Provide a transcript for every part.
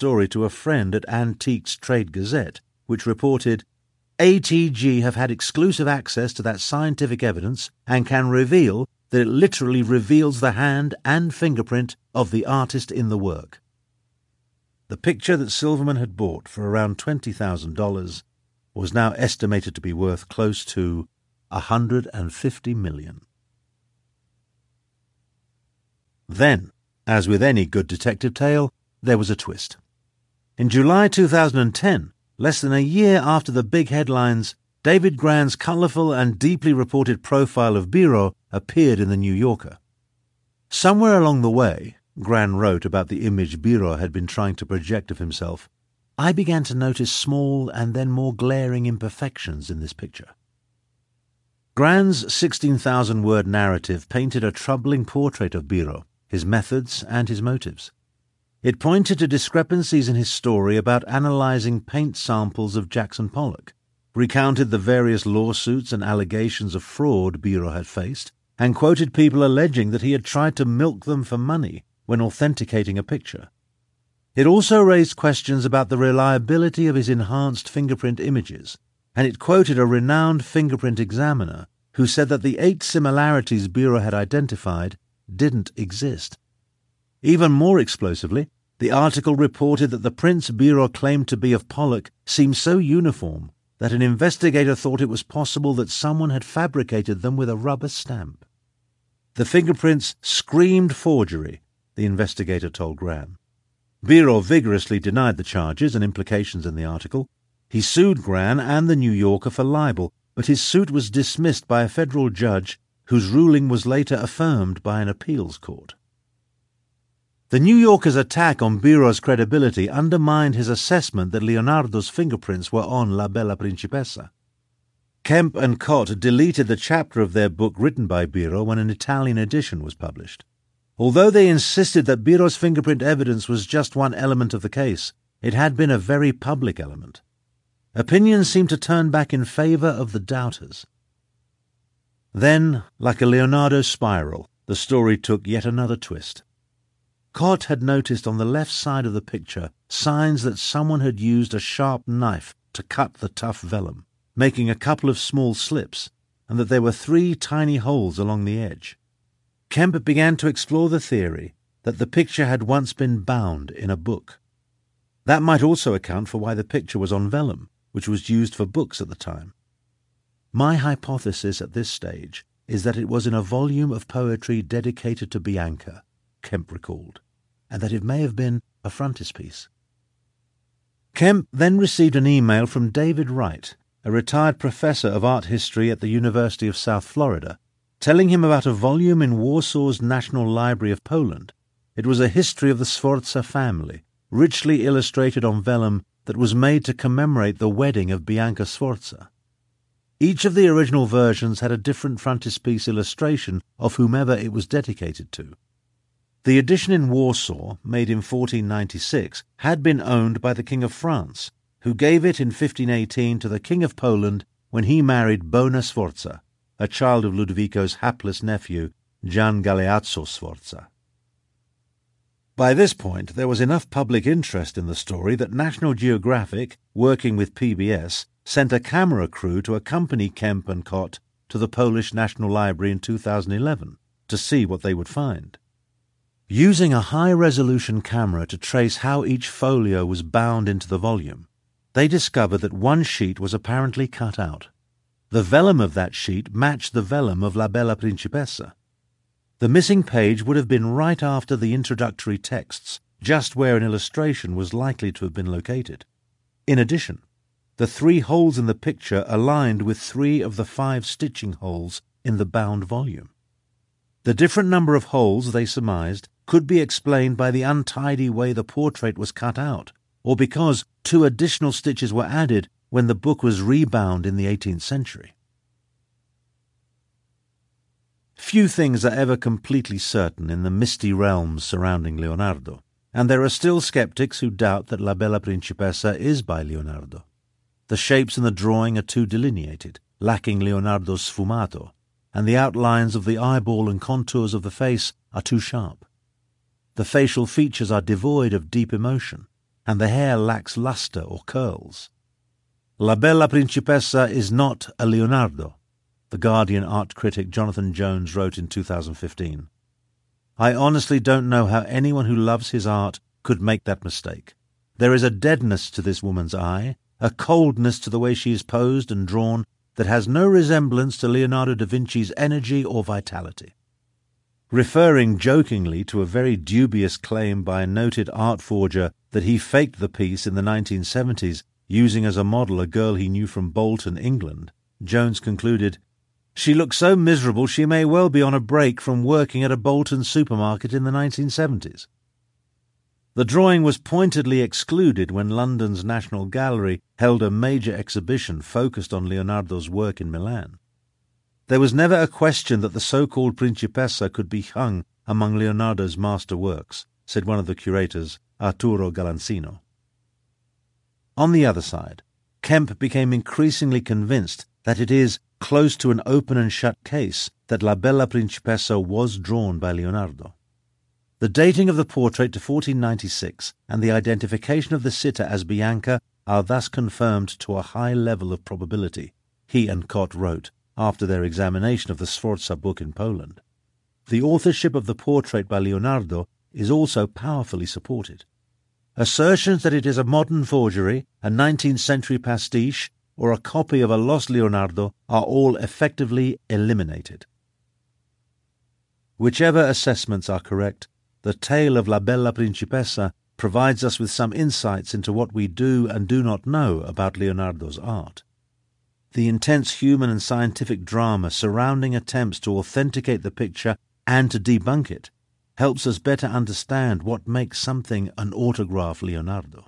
story to a friend at Antiques Trade Gazette, which reported, ATG have had exclusive access to that scientific evidence and can reveal that it literally reveals the hand and fingerprint of the artist in the work. The picture that Silverman had bought for around $20,000 was now estimated to be worth close to $150 million. Then, as with any good detective tale, there was a twist. In July 2010, less than a year after the big headlines, David Gran's colourful and deeply reported profile of Biro appeared in the New Yorker. Somewhere along the way, Gran wrote about the image Biro had been trying to project of himself, I began to notice small and then more glaring imperfections in this picture. Gran's 16,000-word narrative painted a troubling portrait of Biro, his methods and his motives. It pointed to discrepancies in his story about analysing paint samples of Jackson Pollock, recounted the various lawsuits and allegations of fraud Biro had faced, and quoted people alleging that he had tried to milk them for money when authenticating a picture. It also raised questions about the reliability of his enhanced fingerprint images, and it quoted a renowned fingerprint examiner who said that the 8 similarities Biro had identified didn't exist. Even more explosively, the article reported that the prints Biro claimed to be of Pollock seemed so uniform that an investigator thought it was possible that someone had fabricated them with a rubber stamp. The fingerprints screamed forgery, the investigator told Gran. Biro vigorously denied the charges and implications in the article. He sued Gran and the New Yorker for libel, but his suit was dismissed by a federal judge whose ruling was later affirmed by an appeals court. The New Yorker's attack on Biro's credibility undermined his assessment that Leonardo's fingerprints were on La Bella Principessa. Kemp and Cott deleted the chapter of their book written by Biro when an Italian edition was published. Although they insisted that Biro's fingerprint evidence was just one element of the case, it had been a very public element. Opinions seemed to turn back in favour of the doubters. Then, like a Leonardo spiral, the story took yet another twist. Cott had noticed on the left side of the picture signs that someone had used a sharp knife to cut the tough vellum, making a couple of small slips, and that there were 3 tiny holes along the edge. Kemp began to explore the theory that the picture had once been bound in a book. That might also account for why the picture was on vellum, which was used for books at the time. My hypothesis at this stage is that it was in a volume of poetry dedicated to Bianca, Kemp recalled, and that it may have been a frontispiece. Kemp then received an email from David Wright, a retired professor of art history at the University of South Florida, telling him about a volume in Warsaw's National Library of Poland. It was a history of the Sforza family, richly illustrated on vellum that was made to commemorate the wedding of Bianca Sforza. Each of the original versions had a different frontispiece illustration of whomever it was dedicated to. The edition in Warsaw, made in 1496, had been owned by the King of France, who gave it in 1518 to the King of Poland when he married Bona Sforza, a child of Ludovico's hapless nephew, Gian Galeazzo Sforza. By this point, there was enough public interest in the story that National Geographic, working with PBS, sent a camera crew to accompany Kemp and Cott to the Polish National Library in 2011 to see what they would find. Using a high-resolution camera to trace how each folio was bound into the volume, they discovered that one sheet was apparently cut out. The vellum of that sheet matched the vellum of La Bella Principessa. The missing page would have been right after the introductory texts, just where an illustration was likely to have been located. In addition, the 3 holes in the picture aligned with 3 of the 5 stitching holes in the bound volume. The different number of holes, they surmised, could be explained by the untidy way the portrait was cut out, or because 2 additional stitches were added when the book was rebound in the 18th century. Few things are ever completely certain in the misty realms surrounding Leonardo, and there are still skeptics who doubt that La Bella Principessa is by Leonardo. The shapes in the drawing are too delineated, lacking Leonardo's sfumato, and the outlines of the eyeball and contours of the face are too sharp. The facial features are devoid of deep emotion, and the hair lacks luster or curls. La Bella Principessa is not a Leonardo, the Guardian art critic Jonathan Jones wrote in 2015. I honestly don't know how anyone who loves his art could make that mistake. There is a deadness to this woman's eye, a coldness to the way she is posed and drawn that has no resemblance to Leonardo da Vinci's energy or vitality. Referring jokingly to a very dubious claim by a noted art forger that he faked the piece in the 1970s, using as a model a girl he knew from Bolton, England, Jones concluded, "She looks so miserable she may well be on a break from working at a Bolton supermarket in the 1970s. The drawing was pointedly excluded when London's National Gallery held a major exhibition focused on Leonardo's work in Milan. There was never a question that the so-called Principessa could be hung among Leonardo's master works, said one of the curators, Arturo Galanzino. On the other side, Kemp became increasingly convinced that it is close to an open and shut case that La Bella Principessa was drawn by Leonardo. The dating of the portrait to 1496 and the identification of the sitter as Bianca are thus confirmed to a high level of probability, he and Kot wrote, after their examination of the Sforza book in Poland. The authorship of the portrait by Leonardo is also powerfully supported. Assertions that it is a modern forgery, a 19th century pastiche, or a copy of a lost Leonardo are all effectively eliminated. Whichever assessments are correct, the tale of La Bella Principessa provides us with some insights into what we do and do not know about Leonardo's art. The intense human and scientific drama surrounding attempts to authenticate the picture and to debunk it helps us better understand what makes something an autograph Leonardo.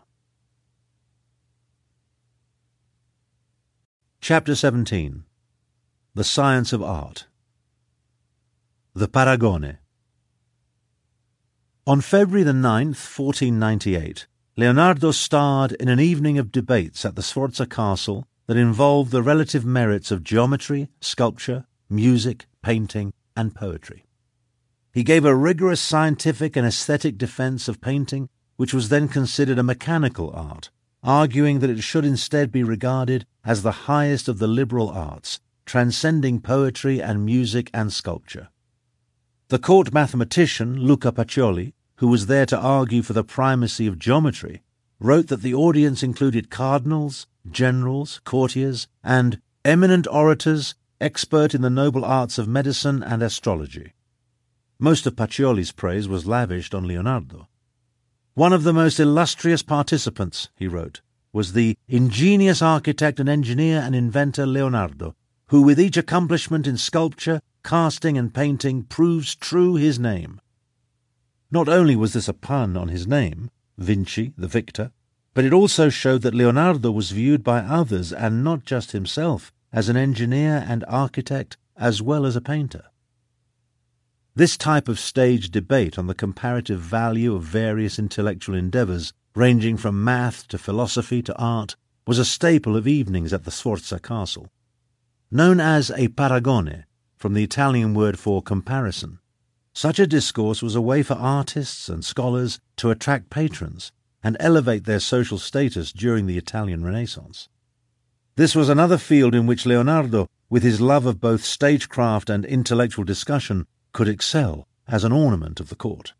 Chapter 17. The Science of Art. The Paragone. On February the 9th, 1498, Leonardo starred in an evening of debates at the Sforza Castle that involved the relative merits of geometry, sculpture, music, painting, and poetry. He gave a rigorous scientific and aesthetic defense of painting, which was then considered a mechanical art, arguing that it should instead be regarded as the highest of the liberal arts, transcending poetry and music and sculpture. The court mathematician, Luca Pacioli, who was there to argue for the primacy of geometry, wrote that the audience included cardinals, generals, courtiers, and eminent orators expert in the noble arts of medicine and astrology. Most of Pacioli's praise was lavished on Leonardo. One of the most illustrious participants, he wrote, was the ingenious architect and engineer and inventor Leonardo, who with each accomplishment in sculpture, casting and painting proves true his name. Not only was this a pun on his name, Vinci, the victor, but it also showed that Leonardo was viewed by others, and not just himself, as an engineer and architect as well as a painter. This type of stage debate on the comparative value of various intellectual endeavours, ranging from math to philosophy to art, was a staple of evenings at the Sforza Castle. Known as a paragone, from the Italian word for comparison, such a discourse was a way for artists and scholars to attract patrons and elevate their social status during the Italian Renaissance. This was another field in which Leonardo, with his love of both stagecraft and intellectual discussion, could excel as an ornament of the court.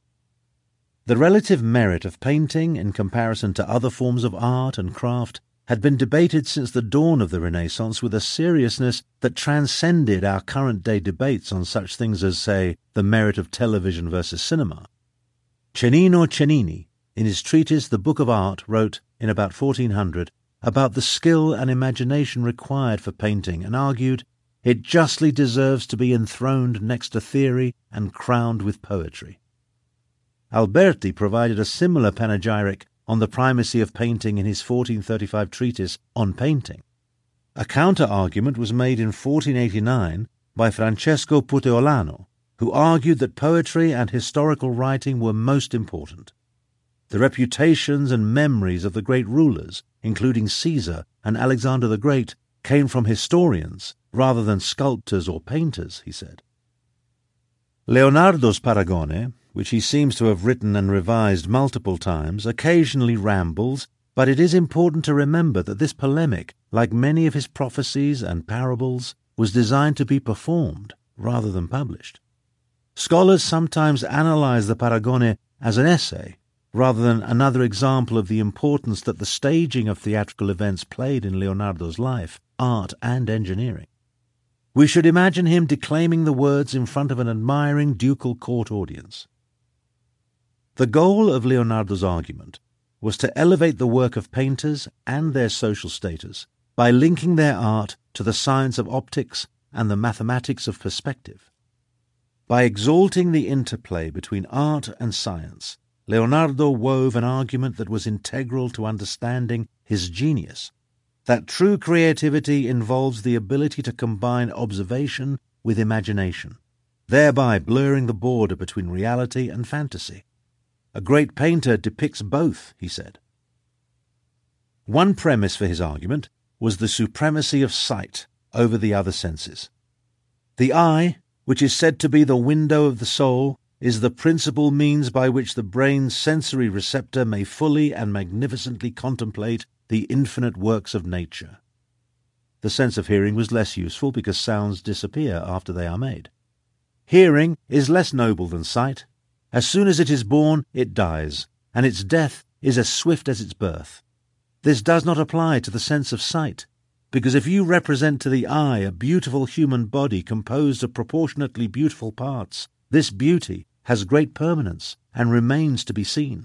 The relative merit of painting in comparison to other forms of art and craft had been debated since the dawn of the Renaissance with a seriousness that transcended our current-day debates on such things as, say, the merit of television versus cinema. Cennino Cennini, in his treatise The Book of Art, wrote, in about 1400, about the skill and imagination required for painting, and argued, "It justly deserves to be enthroned next to theory and crowned with poetry." Alberti provided a similar panegyric on the primacy of painting in his 1435 treatise On Painting. A counter-argument was made in 1489 by Francesco Puteolano, who argued that poetry and historical writing were most important. The reputations and memories of the great rulers, including Caesar and Alexander the Great, came from historians rather than sculptors or painters, he said. Leonardo's Paragone, which he seems to have written and revised multiple times, occasionally rambles, but it is important to remember that this polemic, like many of his prophecies and parables, was designed to be performed rather than published. Scholars sometimes analyze the Paragone as an essay, rather than another example of the importance that the staging of theatrical events played in Leonardo's life, art and engineering. We should imagine him declaiming the words in front of an admiring ducal court audience. The goal of Leonardo's argument was to elevate the work of painters and their social status by linking their art to the science of optics and the mathematics of perspective. By exalting the interplay between art and science, Leonardo wove an argument that was integral to understanding his genius, that true creativity involves the ability to combine observation with imagination, thereby blurring the border between reality and fantasy. A great painter depicts both, he said. One premise for his argument was the supremacy of sight over the other senses. The eye, which is said to be the window of the soul, is the principal means by which the brain's sensory receptor may fully and magnificently contemplate the infinite works of nature. The sense of hearing was less useful because sounds disappear after they are made. Hearing is less noble than sight. As soon as it is born, it dies, and its death is as swift as its birth. This does not apply to the sense of sight, because if you represent to the eye a beautiful human body composed of proportionately beautiful parts, this beauty has great permanence and remains to be seen.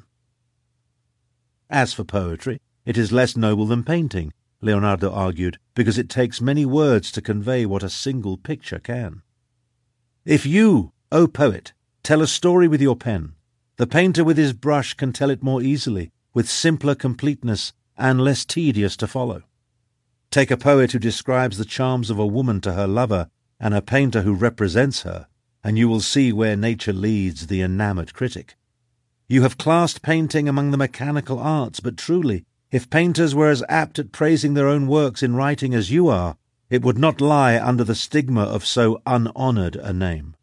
As for poetry, it is less noble than painting, Leonardo argued, because it takes many words to convey what a single picture can. If you, O poet, tell a story with your pen, the painter with his brush can tell it more easily, with simpler completeness and less tedious to follow. Take a poet who describes the charms of a woman to her lover and a painter who represents her, and you will see where nature leads the enamoured critic. You have classed painting among the mechanical arts, but truly, if painters were as apt at praising their own works in writing as you are, it would not lie under the stigma of so unhonoured a name.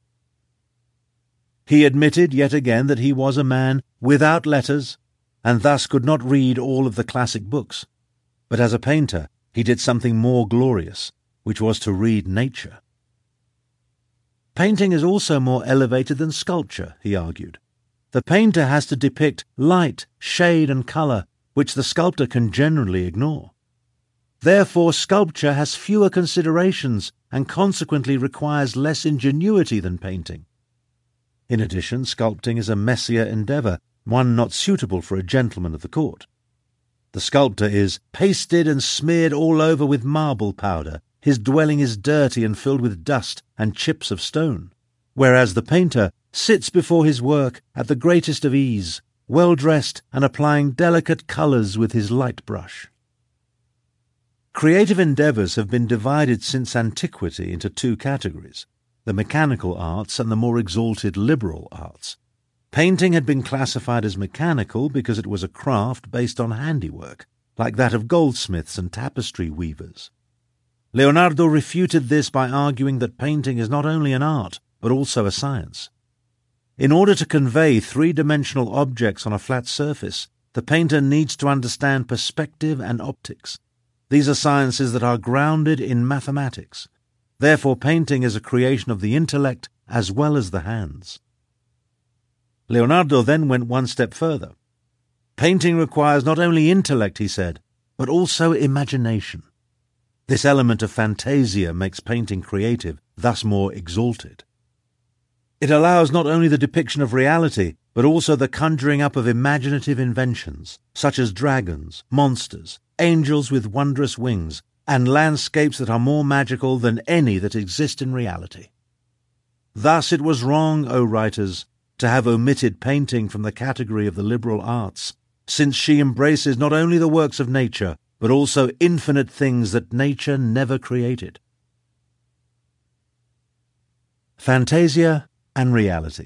He admitted yet again that he was a man without letters, and thus could not read all of the classic books. But as a painter, he did something more glorious, which was to read nature. Painting is also more elevated than sculpture, he argued. The painter has to depict light, shade, and colour, which the sculptor can generally ignore. Therefore, sculpture has fewer considerations and consequently requires less ingenuity than painting. In addition, sculpting is a messier endeavour, one not suitable for a gentleman of the court. The sculptor is pasted and smeared all over with marble powder. His dwelling is dirty and filled with dust and chips of stone, whereas the painter sits before his work at the greatest of ease, well-dressed and applying delicate colours with his light brush. Creative endeavours have been divided since antiquity into two categories, the mechanical arts and the more exalted liberal arts. Painting had been classified as mechanical because it was a craft based on handiwork, like that of goldsmiths and tapestry weavers. Leonardo refuted this by arguing that painting is not only an art, but also a science. In order to convey three-dimensional objects on a flat surface, the painter needs to understand perspective and optics. These are sciences that are grounded in mathematics. Therefore, painting is a creation of the intellect as well as the hands. Leonardo then went one step further. Painting requires not only intellect, he said, but also imagination. This element of fantasia makes painting creative, thus more exalted. It allows not only the depiction of reality, but also the conjuring up of imaginative inventions, such as dragons, monsters, angels with wondrous wings, and landscapes that are more magical than any that exist in reality. Thus it was wrong, O writers, to have omitted painting from the category of the liberal arts, since she embraces not only the works of nature, but also infinite things that nature never created. Fantasia and reality.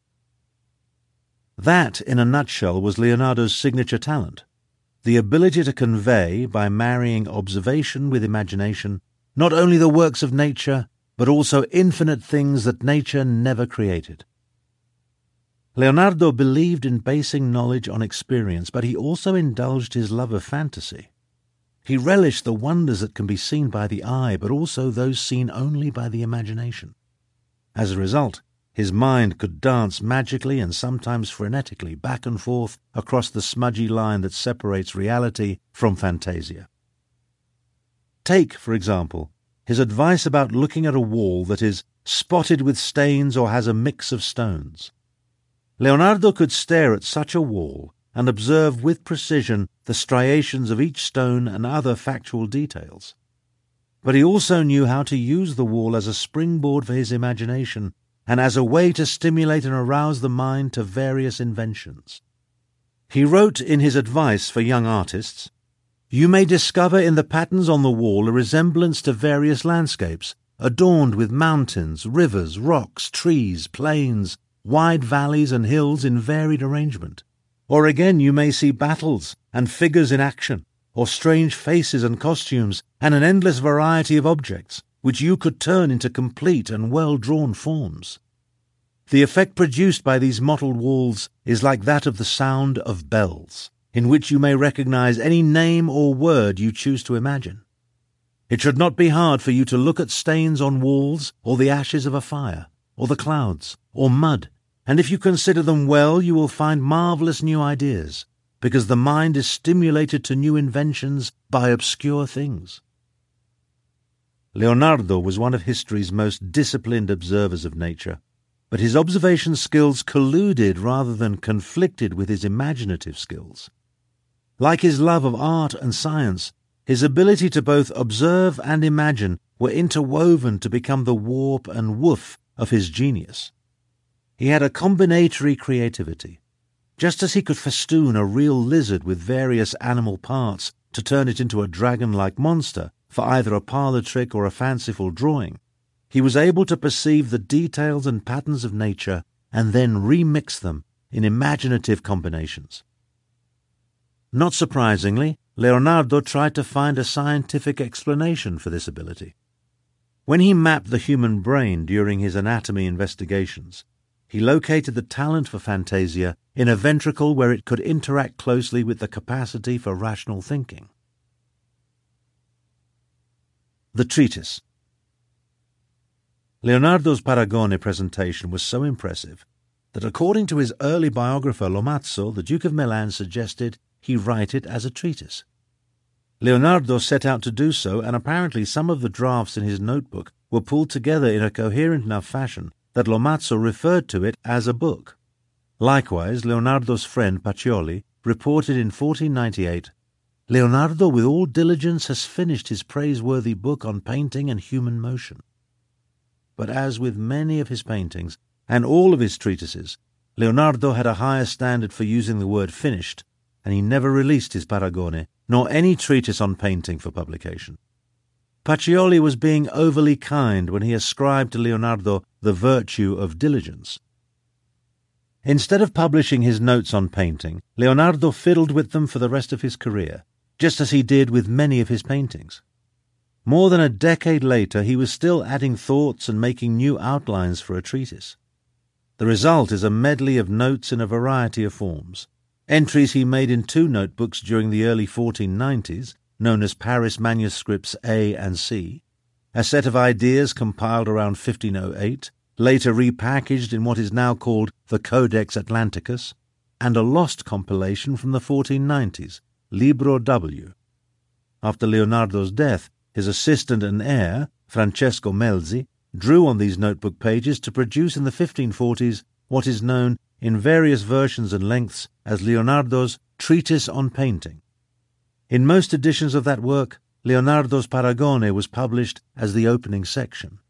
That, in a nutshell, was Leonardo's signature talent, the ability to convey, by marrying observation with imagination, not only the works of nature, but also infinite things that nature never created. Leonardo believed in basing knowledge on experience, but he also indulged his love of fantasy. He relished the wonders that can be seen by the eye, but also those seen only by the imagination. As a result, his mind could dance magically and sometimes frenetically back and forth across the smudgy line that separates reality from fantasia. Take, for example, his advice about looking at a wall that is spotted with stains or has a mix of stones. Leonardo could stare at such a wall and observe with precision the striations of each stone and other factual details. But he also knew how to use the wall as a springboard for his imagination and as a way to stimulate and arouse the mind to various inventions. He wrote in his advice for young artists, "You may discover in the patterns on the wall a resemblance to various landscapes, adorned with mountains, rivers, rocks, trees, plains, wide valleys and hills in varied arrangement. Or again you may see battles and figures in action, or strange faces and costumes, and an endless variety of objects, which you could turn into complete and well-drawn forms. The effect produced by these mottled walls is like that of the sound of bells, in which you may recognize any name or word you choose to imagine. It should not be hard for you to look at stains on walls, or the ashes of a fire, or the clouds, or mud, and if you consider them well you will find marvelous new ideas, because the mind is stimulated to new inventions by obscure things." Leonardo was one of history's most disciplined observers of nature, but his observation skills colluded rather than conflicted with his imaginative skills. Like his love of art and science, his ability to both observe and imagine were interwoven to become the warp and woof of his genius. He had a combinatory creativity. Just as he could festoon a real lizard with various animal parts to turn it into a dragon-like monster for either a parlour trick or a fanciful drawing, he was able to perceive the details and patterns of nature and then remix them in imaginative combinations. Not surprisingly, Leonardo tried to find a scientific explanation for this ability. When he mapped the human brain during his anatomy investigations, he located the talent for fantasia in a ventricle where it could interact closely with the capacity for rational thinking. The treatise. Leonardo's Paragone presentation was so impressive that, according to his early biographer Lomazzo, the Duke of Milan suggested he write it as a treatise. Leonardo set out to do so, and apparently some of the drafts in his notebook were pulled together in a coherent enough fashion that Lomazzo referred to it as a book. Likewise, Leonardo's friend Pacioli reported in 1498, "Leonardo with all diligence has finished his praiseworthy book on painting and human motion." But as with many of his paintings, and all of his treatises, Leonardo had a higher standard for using the word finished, and he never released his Paragone, nor any treatise on painting for publication. Pacioli was being overly kind when he ascribed to Leonardo the virtue of diligence. Instead of publishing his notes on painting, Leonardo fiddled with them for the rest of his career, just as he did with many of his paintings. More than a decade later, he was still adding thoughts and making new outlines for a treatise. The result is a medley of notes in a variety of forms. Entries he made in 2 notebooks during the early 1490s, known as Paris Manuscripts A and C, a set of ideas compiled around 1508, later repackaged in what is now called the Codex Atlanticus, and a lost compilation from the 1490s, Libro W. After Leonardo's death, his assistant and heir, Francesco Melzi, drew on these notebook pages to produce in the 1540s what is known in various versions and lengths as Leonardo's Treatise on Painting. In most editions of that work, Leonardo's Paragone was published as the opening section.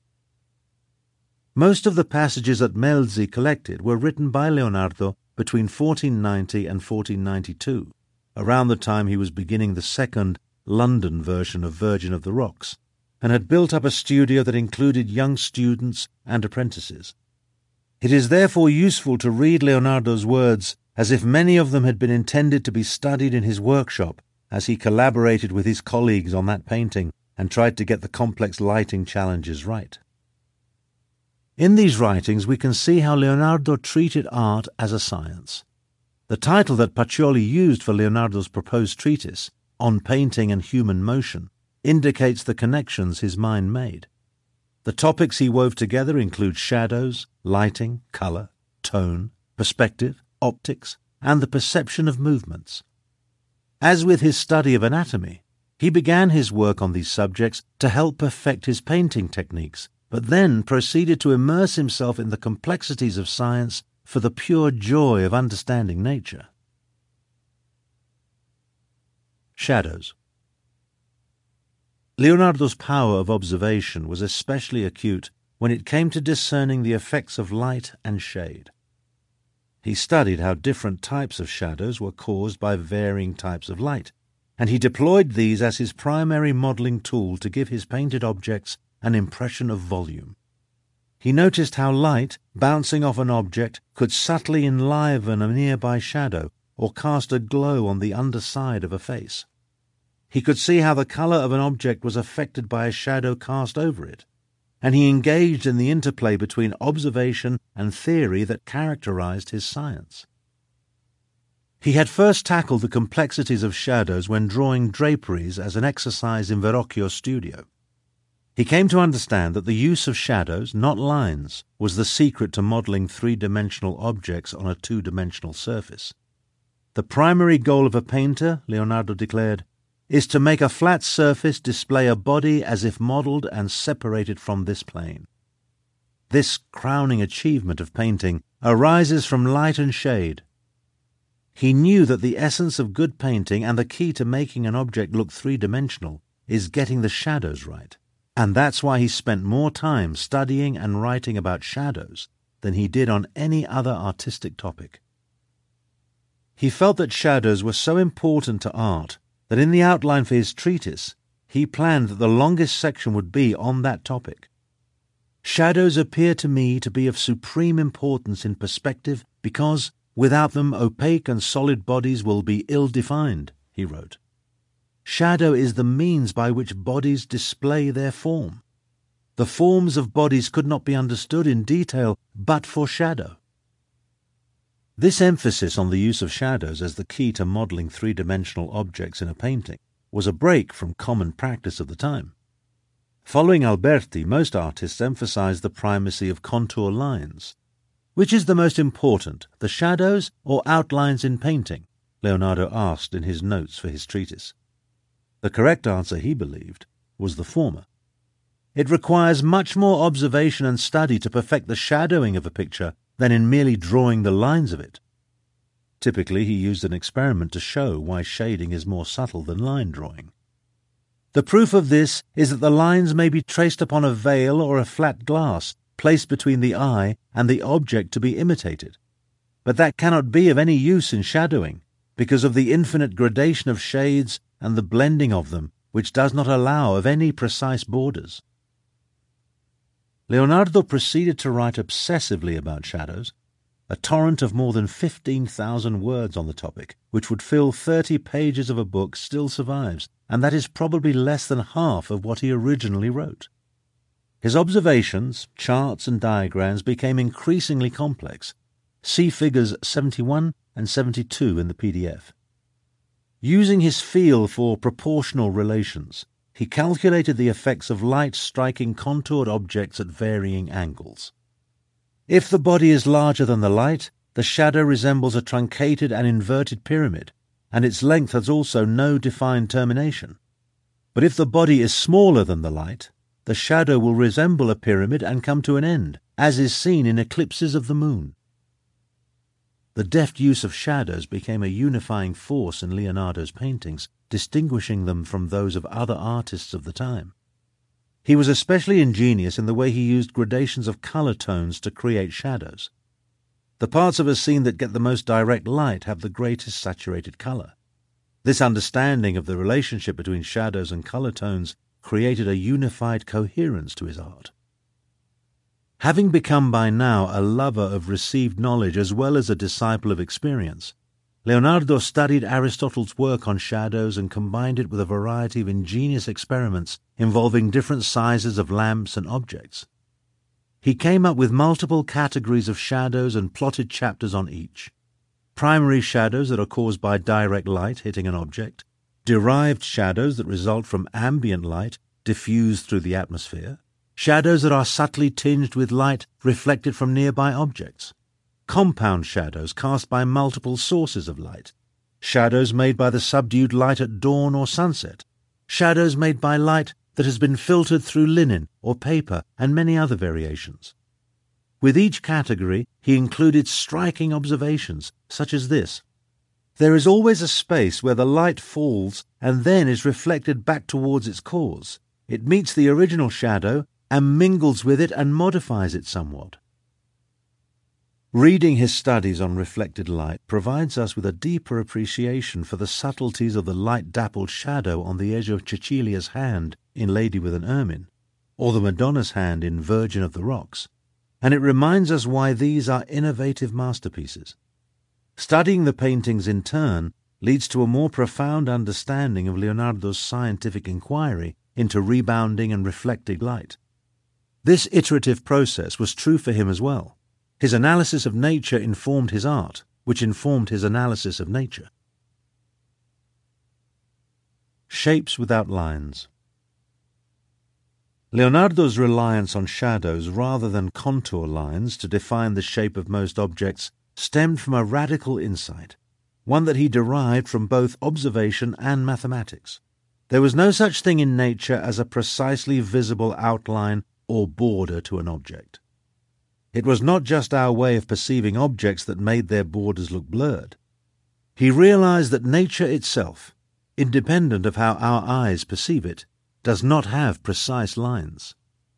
Most of the passages that Melzi collected were written by Leonardo between 1490 and 1492, around the time he was beginning the second London version of Virgin of the Rocks, and had built up a studio that included young students and apprentices. It is therefore useful to read Leonardo's words as if many of them had been intended to be studied in his workshop as he collaborated with his colleagues on that painting and tried to get the complex lighting challenges right. In these writings we can see how Leonardo treated art as a science. The title that Pacioli used for Leonardo's proposed treatise, On Painting and Human Motion, indicates the connections his mind made. The topics he wove together include shadows, lighting, colour, tone, perspective, optics, and the perception of movements. As with his study of anatomy, he began his work on these subjects to help perfect his painting techniques, but then proceeded to immerse himself in the complexities of science for the pure joy of understanding nature. Shadows. Leonardo's power of observation was especially acute when it came to discerning the effects of light and shade. He studied how different types of shadows were caused by varying types of light, and he deployed these as his primary modelling tool to give his painted objects an impression of volume. He noticed how light, bouncing off an object, could subtly enliven a nearby shadow or cast a glow on the underside of a face. He could see how the colour of an object was affected by a shadow cast over it, and he engaged in the interplay between observation and theory that characterized his science. He had first tackled the complexities of shadows when drawing draperies as an exercise in Verrocchio's studio. He came to understand that the use of shadows, not lines, was the secret to modelling three-dimensional objects on a two-dimensional surface. The primary goal of a painter, Leonardo declared, is to make a flat surface display a body as if modelled and separated from this plane. This crowning achievement of painting arises from light and shade. He knew that the essence of good painting and the key to making an object look three-dimensional is getting the shadows right, and that's why he spent more time studying and writing about shadows than he did on any other artistic topic. He felt that shadows were so important to art that in the outline for his treatise, he planned that the longest section would be on that topic. Shadows appear to me to be of supreme importance in perspective because, without them, opaque and solid bodies will be ill-defined, he wrote. Shadow is the means by which bodies display their form. The forms of bodies could not be understood in detail but for shadow. This emphasis on the use of shadows as the key to modelling three-dimensional objects in a painting was a break from common practice of the time. Following Alberti, most artists emphasized the primacy of contour lines. Which is the most important, the shadows or outlines in painting? Leonardo asked in his notes for his treatise. The correct answer, he believed, was the former. It requires much more observation and study to perfect the shadowing of a picture than in merely drawing the lines of it. Typically, he used an experiment to show why shading is more subtle than line drawing. The proof of this is that the lines may be traced upon a veil or a flat glass placed between the eye and the object to be imitated. But that cannot be of any use in shadowing, because of the infinite gradation of shades and the blending of them, which does not allow of any precise borders. Leonardo proceeded to write obsessively about shadows. A torrent of more than 15,000 words on the topic, which would fill 30 pages of a book, still survives, and that is probably less than half of what he originally wrote. His observations, charts and diagrams became increasingly complex. See figures 71 and 72 in the PDF. Using his feel for proportional relations, he calculated the effects of light striking contoured objects at varying angles. If the body is larger than the light, the shadow resembles a truncated and inverted pyramid, and its length has also no defined termination. But if the body is smaller than the light, the shadow will resemble a pyramid and come to an end, as is seen in eclipses of the moon. The deft use of shadows became a unifying force in Leonardo's paintings, distinguishing them from those of other artists of the time. He was especially ingenious in the way he used gradations of colour tones to create shadows. The parts of a scene that get the most direct light have the greatest saturated colour. This understanding of the relationship between shadows and colour tones created a unified coherence to his art. Having become by now a lover of received knowledge as well as a disciple of experience, Leonardo studied Aristotle's work on shadows and combined it with a variety of ingenious experiments involving different sizes of lamps and objects. he came up with multiple categories of shadows and plotted chapters on each. Primary shadows that are caused by direct light hitting an object, derived shadows that result from ambient light diffused through the atmosphere, shadows that are subtly tinged with light reflected from nearby objects, compound shadows cast by multiple sources of light, shadows made by the subdued light at dawn or sunset, shadows made by light that has been filtered through linen or paper, and many other variations. With each category he included striking observations, such as this. There is always a space where the light falls and then is reflected back towards its cause. It meets the original shadow and mingles with it and modifies it somewhat. Reading his studies on reflected light provides us with a deeper appreciation for the subtleties of the light-dappled shadow on the edge of Cecilia's hand in Lady with an Ermine, or the Madonna's hand in Virgin of the Rocks, and it reminds us why these are innovative masterpieces. Studying the paintings in turn leads to a more profound understanding of Leonardo's scientific inquiry into rebounding and reflected light. This iterative process was true for him as well. His analysis of nature informed his art, which informed his analysis of nature. Shapes without lines. Leonardo's reliance on shadows rather than contour lines to define the shape of most objects stemmed from a radical insight, one that he derived from both observation and mathematics. There was no such thing in nature as a precisely visible outline or border to an object. It was not just our way of perceiving objects that made their borders look blurred. He realized that nature itself, independent of how our eyes perceive it, does not have precise lines.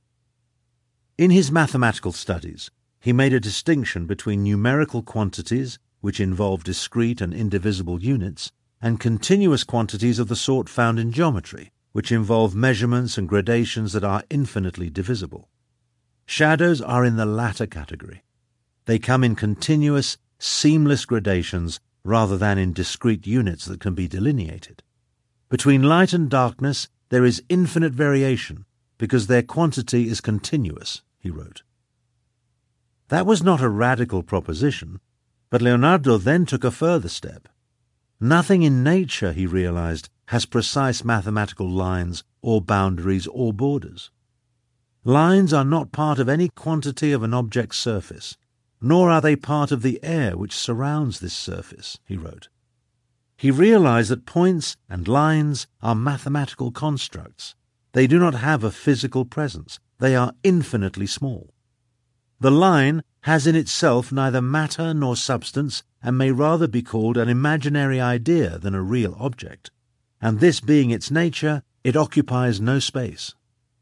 In his mathematical studies, he made a distinction between numerical quantities, which involve discrete and indivisible units, and continuous quantities of the sort found in geometry, which involve measurements and gradations that are infinitely divisible. Shadows are in the latter category. They come in continuous, seamless gradations rather than in discrete units that can be delineated. Between light and darkness there is infinite variation because their quantity is continuous, he wrote. That was not a radical proposition, but Leonardo then took a further step. Nothing in nature, he realized, has precise mathematical lines or boundaries or borders. Lines are not part of any quantity of an object's surface, nor are they part of the air which surrounds this surface, he wrote. He realized that points and lines are mathematical constructs. They do not have a physical presence. They are infinitely small. The line has in itself neither matter nor substance and may rather be called an imaginary idea than a real object, and this being its nature, it occupies no space.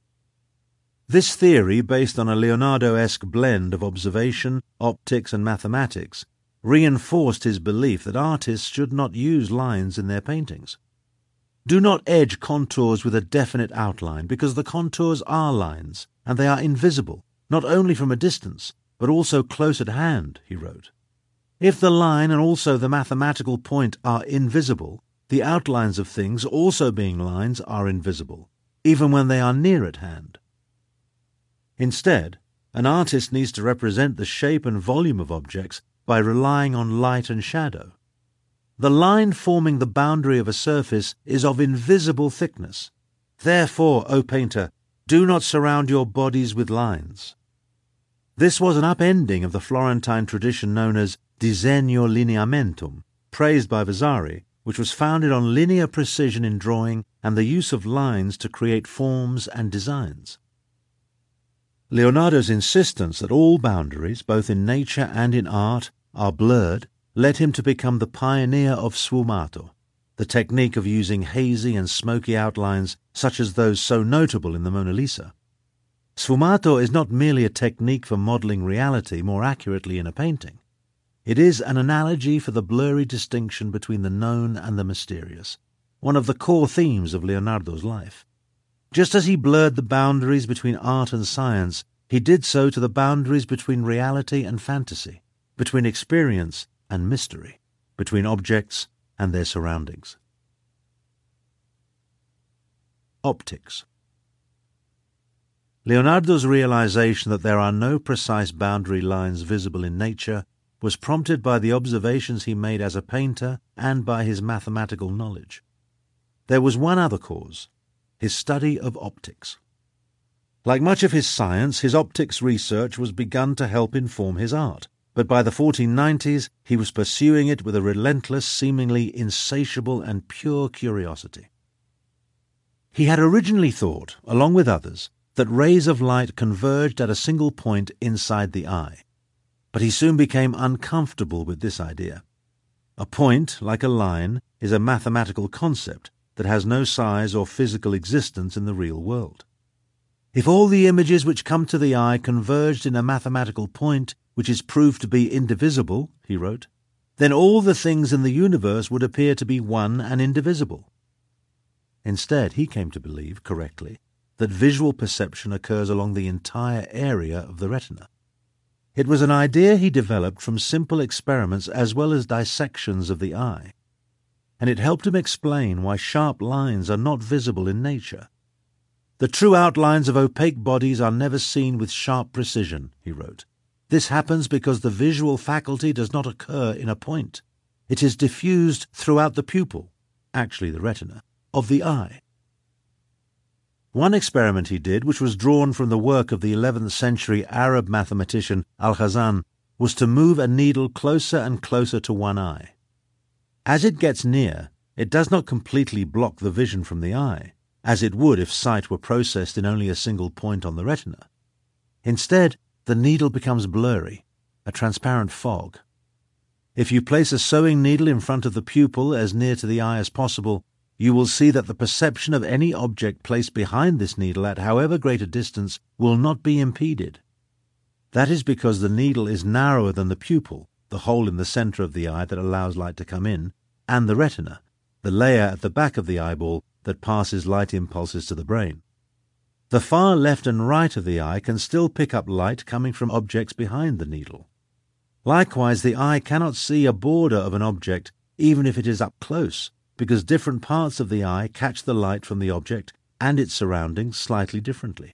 This theory, based on a Leonardo-esque blend of observation, optics, and mathematics, reinforced his belief that artists should not use lines in their paintings. Do not edge contours with a definite outline, because the contours are lines, and they are invisible, not only from a distance, but also close at hand, he wrote. If the line and also the mathematical point are invisible, the outlines of things, also being lines, are invisible, even when they are near at hand. Instead, an artist needs to represent the shape and volume of objects by relying on light and shadow. The line forming the boundary of a surface is of invisible thickness. Therefore, O painter, do not surround your bodies with lines. This was an upending of the Florentine tradition known as disegno lineamentum, praised by Vasari, which was founded on linear precision in drawing and the use of lines to create forms and designs. Leonardo's insistence that all boundaries, both in nature and in art, are blurred led him to become the pioneer of sfumato, the technique of using hazy and smoky outlines such as those so notable in the Mona Lisa. Sfumato is not merely a technique for modelling reality more accurately in a painting. It is an analogy for the blurry distinction between the known and the mysterious, one of the core themes of Leonardo's life. Just as he blurred the boundaries between art and science, he did so to the boundaries between reality and fantasy, between experience and mystery, between objects and their surroundings. Optics. Leonardo's realization that there are no precise boundary lines visible in nature was prompted by the observations he made as a painter and by his mathematical knowledge. There was one other cause: his study of optics. Like much of his science, his optics research was begun to help inform his art, but by the 1490s he was pursuing it with a relentless, seemingly insatiable and pure curiosity. He had originally thought, along with others, that rays of light converged at a single point inside the eye, but he soon became uncomfortable with this idea. A point, like a line, is a mathematical concept that has no size or physical existence in the real world. If all the images which come to the eye converged in a mathematical point which is proved to be indivisible, he wrote, then all the things in the universe would appear to be one and indivisible. Instead, he came to believe, correctly, that visual perception occurs along the entire area of the retina. It was an idea he developed from simple experiments as well as dissections of the eye, and it helped him explain why sharp lines are not visible in nature. The true outlines of opaque bodies are never seen with sharp precision, he wrote. This happens because the visual faculty does not occur in a point. It is diffused throughout the pupil, actually the retina, of the eye. One experiment he did, which was drawn from the work of the 11th century Arab mathematician Al-Khazan, was to move a needle closer and closer to one eye. As it gets near, it does not completely block the vision from the eye, as it would if sight were processed in only a single point on the retina. Instead, the needle becomes blurry, a transparent fog. If you place a sewing needle in front of the pupil as near to the eye as possible, you will see that the perception of any object placed behind this needle at however great a distance will not be impeded. That is because the needle is narrower than the pupil, the hole in the center of the eye that allows light to come in, and the retina, the layer at the back of the eyeball that passes light impulses to the brain. The far left and right of the eye can still pick up light coming from objects behind the needle. Likewise, the eye cannot see a border of an object even if it is up close, because different parts of the eye catch the light from the object and its surroundings slightly differently.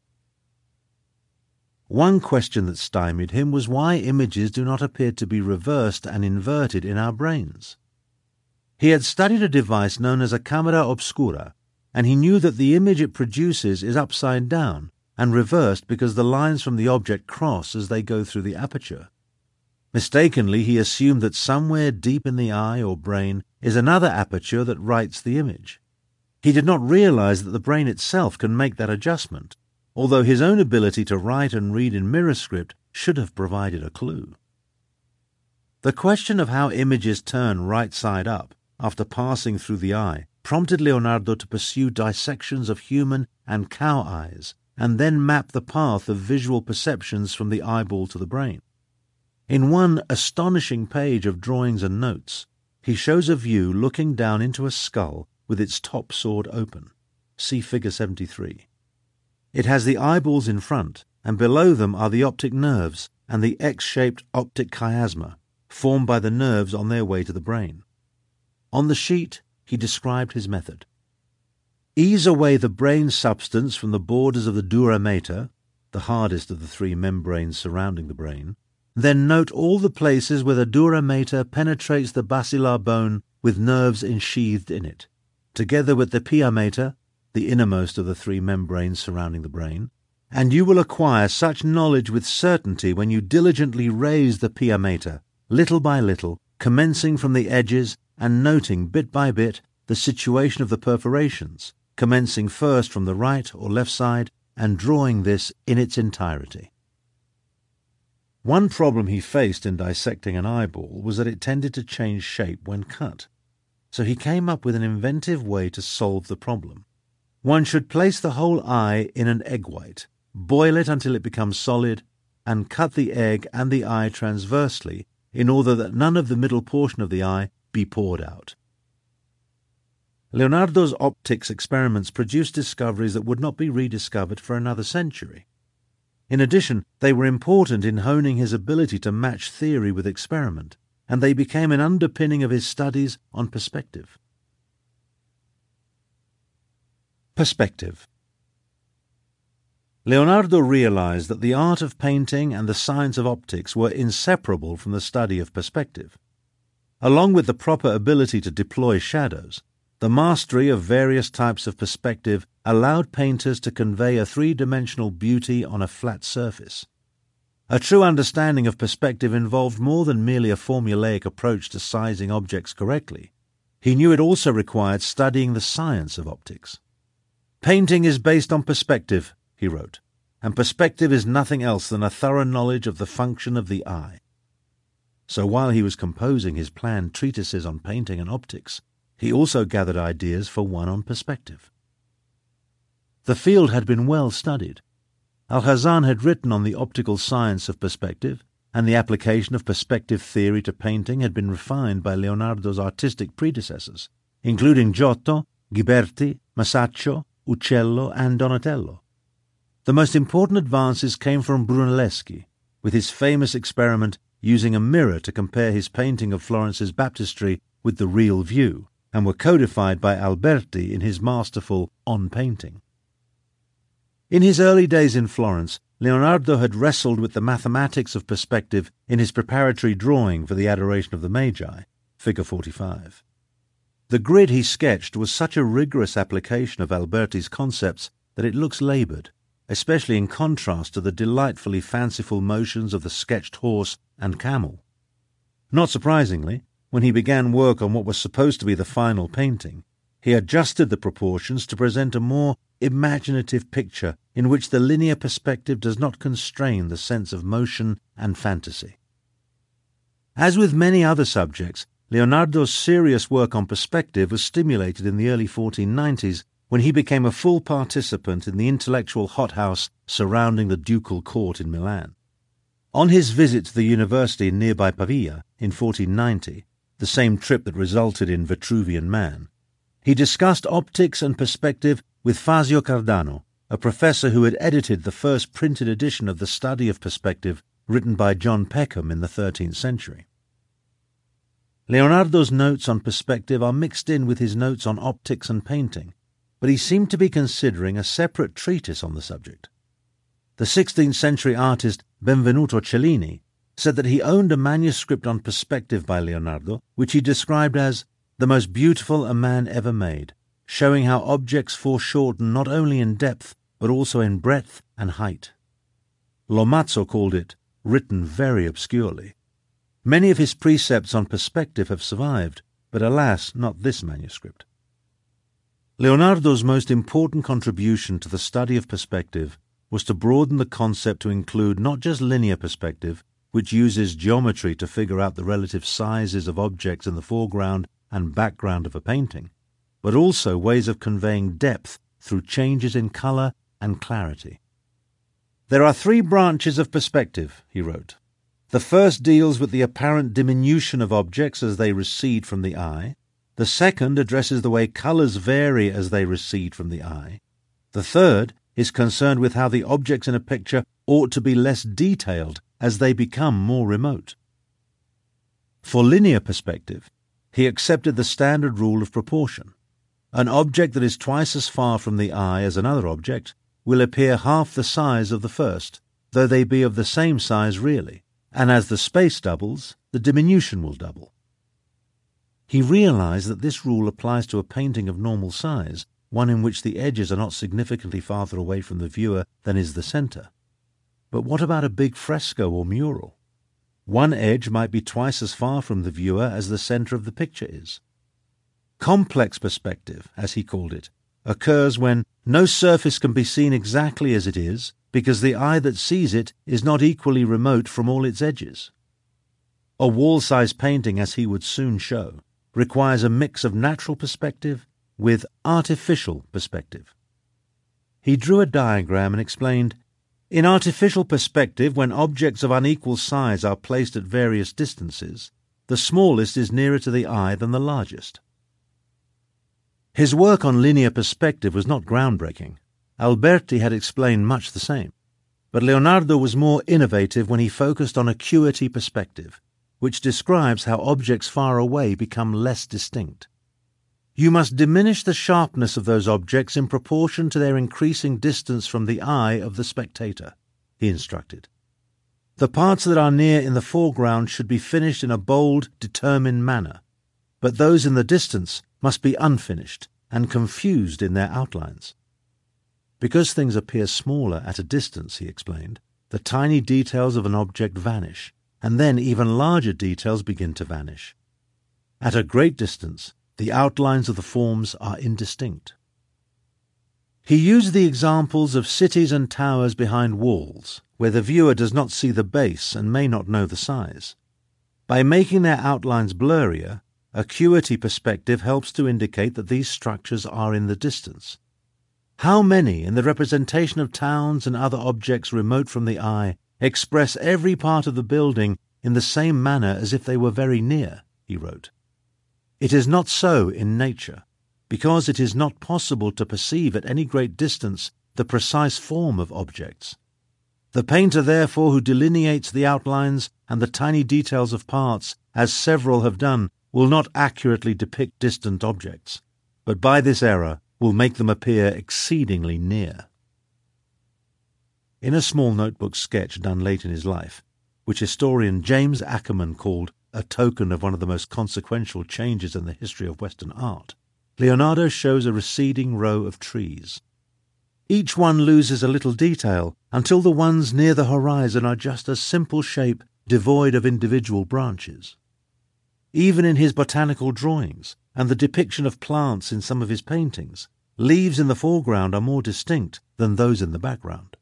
One question that stymied him was why images do not appear to be reversed and inverted in our brains. He had studied a device known as a camera obscura, and he knew that the image it produces is upside down and reversed because the lines from the object cross as they go through the aperture. Mistakenly, he assumed that somewhere deep in the eye or brain is another aperture that writes the image. He did not realize that the brain itself can make that adjustment, although his own ability to write and read in mirror script should have provided a clue. The question of how images turn right side up after passing through the eye prompted Leonardo to pursue dissections of human and cow eyes and then map the path of visual perceptions from the eyeball to the brain. In one astonishing page of drawings and notes, he shows a view looking down into a skull with its top sawed open. See Figure 73. It has the eyeballs in front, and below them are the optic nerves and the X-shaped optic chiasma, formed by the nerves on their way to the brain. On the sheet, he described his method. Ease away the brain substance from the borders of the dura mater, the hardest of the three membranes surrounding the brain. Then note all the places where the dura mater penetrates the basilar bone with nerves ensheathed in it, together with the pia mater, the innermost of the three membranes surrounding the brain, and you will acquire such knowledge with certainty when you diligently raise the pia mater, little by little, commencing from the edges and noting bit by bit the situation of the perforations, commencing first from the right or left side and drawing this in its entirety. One problem he faced in dissecting an eyeball was that it tended to change shape when cut, so he came up with an inventive way to solve the problem. One should place the whole eye in an egg white, boil it until it becomes solid, and cut the egg and the eye transversely in order that none of the middle portion of the eye be poured out. Leonardo's optics experiments produced discoveries that would not be rediscovered for another century. In addition, they were important in honing his ability to match theory with experiment, and they became an underpinning of his studies on perspective. Perspective. Leonardo realized that the art of painting and the science of optics were inseparable from the study of perspective. Along with the proper ability to deploy shadows, the mastery of various types of perspective allowed painters to convey a three-dimensional beauty on a flat surface. A true understanding of perspective involved more than merely a formulaic approach to sizing objects correctly. He knew it also required studying the science of optics. "Painting is based on perspective," he wrote, "and perspective is nothing else than a thorough knowledge of the function of the eye." So while he was composing his planned treatises on painting and optics, he also gathered ideas for one on perspective. The field had been well studied. Alhazen had written on the optical science of perspective, and the application of perspective theory to painting had been refined by Leonardo's artistic predecessors, including Giotto, Ghiberti, Masaccio, Uccello, and Donatello. The most important advances came from Brunelleschi, with his famous experiment using a mirror to compare his painting of Florence's baptistry with the real view, and were codified by Alberti in his masterful On Painting. In his early days in Florence, Leonardo had wrestled with the mathematics of perspective in his preparatory drawing for the Adoration of the Magi, figure 45. The grid he sketched was such a rigorous application of Alberti's concepts that it looks laboured, especially in contrast to the delightfully fanciful motions of the sketched horse and camel. Not surprisingly, when he began work on what was supposed to be the final painting, he adjusted the proportions to present a more imaginative picture in which the linear perspective does not constrain the sense of motion and fantasy. As with many other subjects, Leonardo's serious work on perspective was stimulated in the early 1490s when he became a full participant in the intellectual hothouse surrounding the ducal court in Milan. On his visit to the university nearby Pavia in 1490, the same trip that resulted in Vitruvian Man, he discussed optics and perspective with Fazio Cardano, a professor who had edited the first printed edition of the Study of Perspective written by John Peckham in the 13th century. Leonardo's notes on perspective are mixed in with his notes on optics and painting, but he seemed to be considering a separate treatise on the subject. The 16th century artist Benvenuto Cellini said that he owned a manuscript on perspective by Leonardo, which he described as the most beautiful a man ever made, showing how objects foreshorten not only in depth but also in breadth and height. Lomazzo called it written very obscurely. Many of his precepts on perspective have survived, but alas, not this manuscript. Leonardo's most important contribution to the study of perspective was to broaden the concept to include not just linear perspective, which uses geometry to figure out the relative sizes of objects in the foreground and background of a painting, but also ways of conveying depth through changes in colour and clarity. "There are three branches of perspective," he wrote. "The first deals with the apparent diminution of objects as they recede from the eye. The second addresses the way colours vary as they recede from the eye. The third is concerned with how the objects in a picture ought to be less detailed as they become more remote." For linear perspective, he accepted the standard rule of proportion. An object that is twice as far from the eye as another object will appear half the size of the first, though they be of the same size really, and as the space doubles, the diminution will double. He realized that this rule applies to a painting of normal size, one in which the edges are not significantly farther away from the viewer than is the center. But what about a big fresco or mural? One edge might be twice as far from the viewer as the center of the picture is. Complex perspective, as he called it, occurs when no surface can be seen exactly as it is because the eye that sees it is not equally remote from all its edges. A wall-size painting, as he would soon show, requires a mix of natural perspective with artificial perspective. He drew a diagram and explained, "In artificial perspective, when objects of unequal size are placed at various distances, the smallest is nearer to the eye than the largest." His work on linear perspective was not groundbreaking. Alberti had explained much the same. But Leonardo was more innovative when he focused on acuity perspective, which describes how objects far away become less distinct. You must diminish the sharpness of those objects in proportion to their increasing distance from the eye of the spectator, he instructed. The parts that are near in the foreground should be finished in a bold, determined manner, but those in the distance must be unfinished and confused in their outlines. Because things appear smaller at a distance, he explained, the tiny details of an object vanish, and then even larger details begin to vanish. At a great distance, the outlines of the forms are indistinct. He used the examples of cities and towers behind walls, where the viewer does not see the base and may not know the size. By making their outlines blurrier, acuity perspective helps to indicate that these structures are in the distance. How many, in the representation of towns and other objects remote from the eye, express every part of the building in the same manner as if they were very near, he wrote. It is not so in nature, because it is not possible to perceive at any great distance the precise form of objects. The painter, therefore, who delineates the outlines and the tiny details of parts, as several have done, will not accurately depict distant objects, but by this error will make them appear exceedingly near. In a small notebook sketch done late in his life, which historian James Ackerman called a token of one of the most consequential changes in the history of Western art, Leonardo shows a receding row of trees. Each one loses a little detail until the ones near the horizon are just a simple shape devoid of individual branches. Even in his botanical drawings and the depiction of plants in some of his paintings, leaves in the foreground are more distinct than those in the background.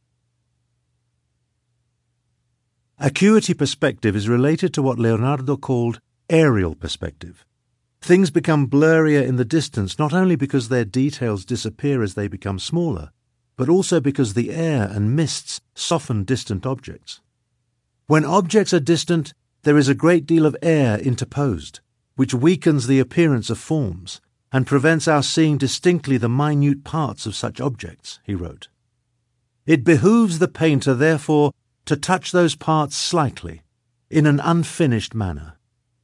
Acuity perspective is related to what Leonardo called aerial perspective. Things become blurrier in the distance not only because their details disappear as they become smaller, but also because the air and mists soften distant objects. When objects are distant, there is a great deal of air interposed, which weakens the appearance of forms and prevents our seeing distinctly the minute parts of such objects, he wrote. It behooves the painter, therefore, to touch those parts slightly, in an unfinished manner.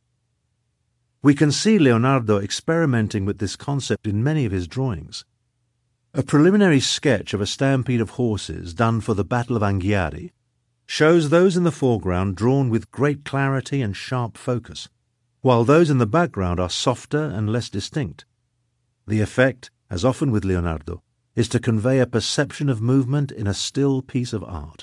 We can see Leonardo experimenting with this concept in many of his drawings. A preliminary sketch of a stampede of horses done for the Battle of Anghiari shows those in the foreground drawn with great clarity and sharp focus, while those in the background are softer and less distinct. The effect, as often with Leonardo, is to convey a perception of movement in a still piece of art.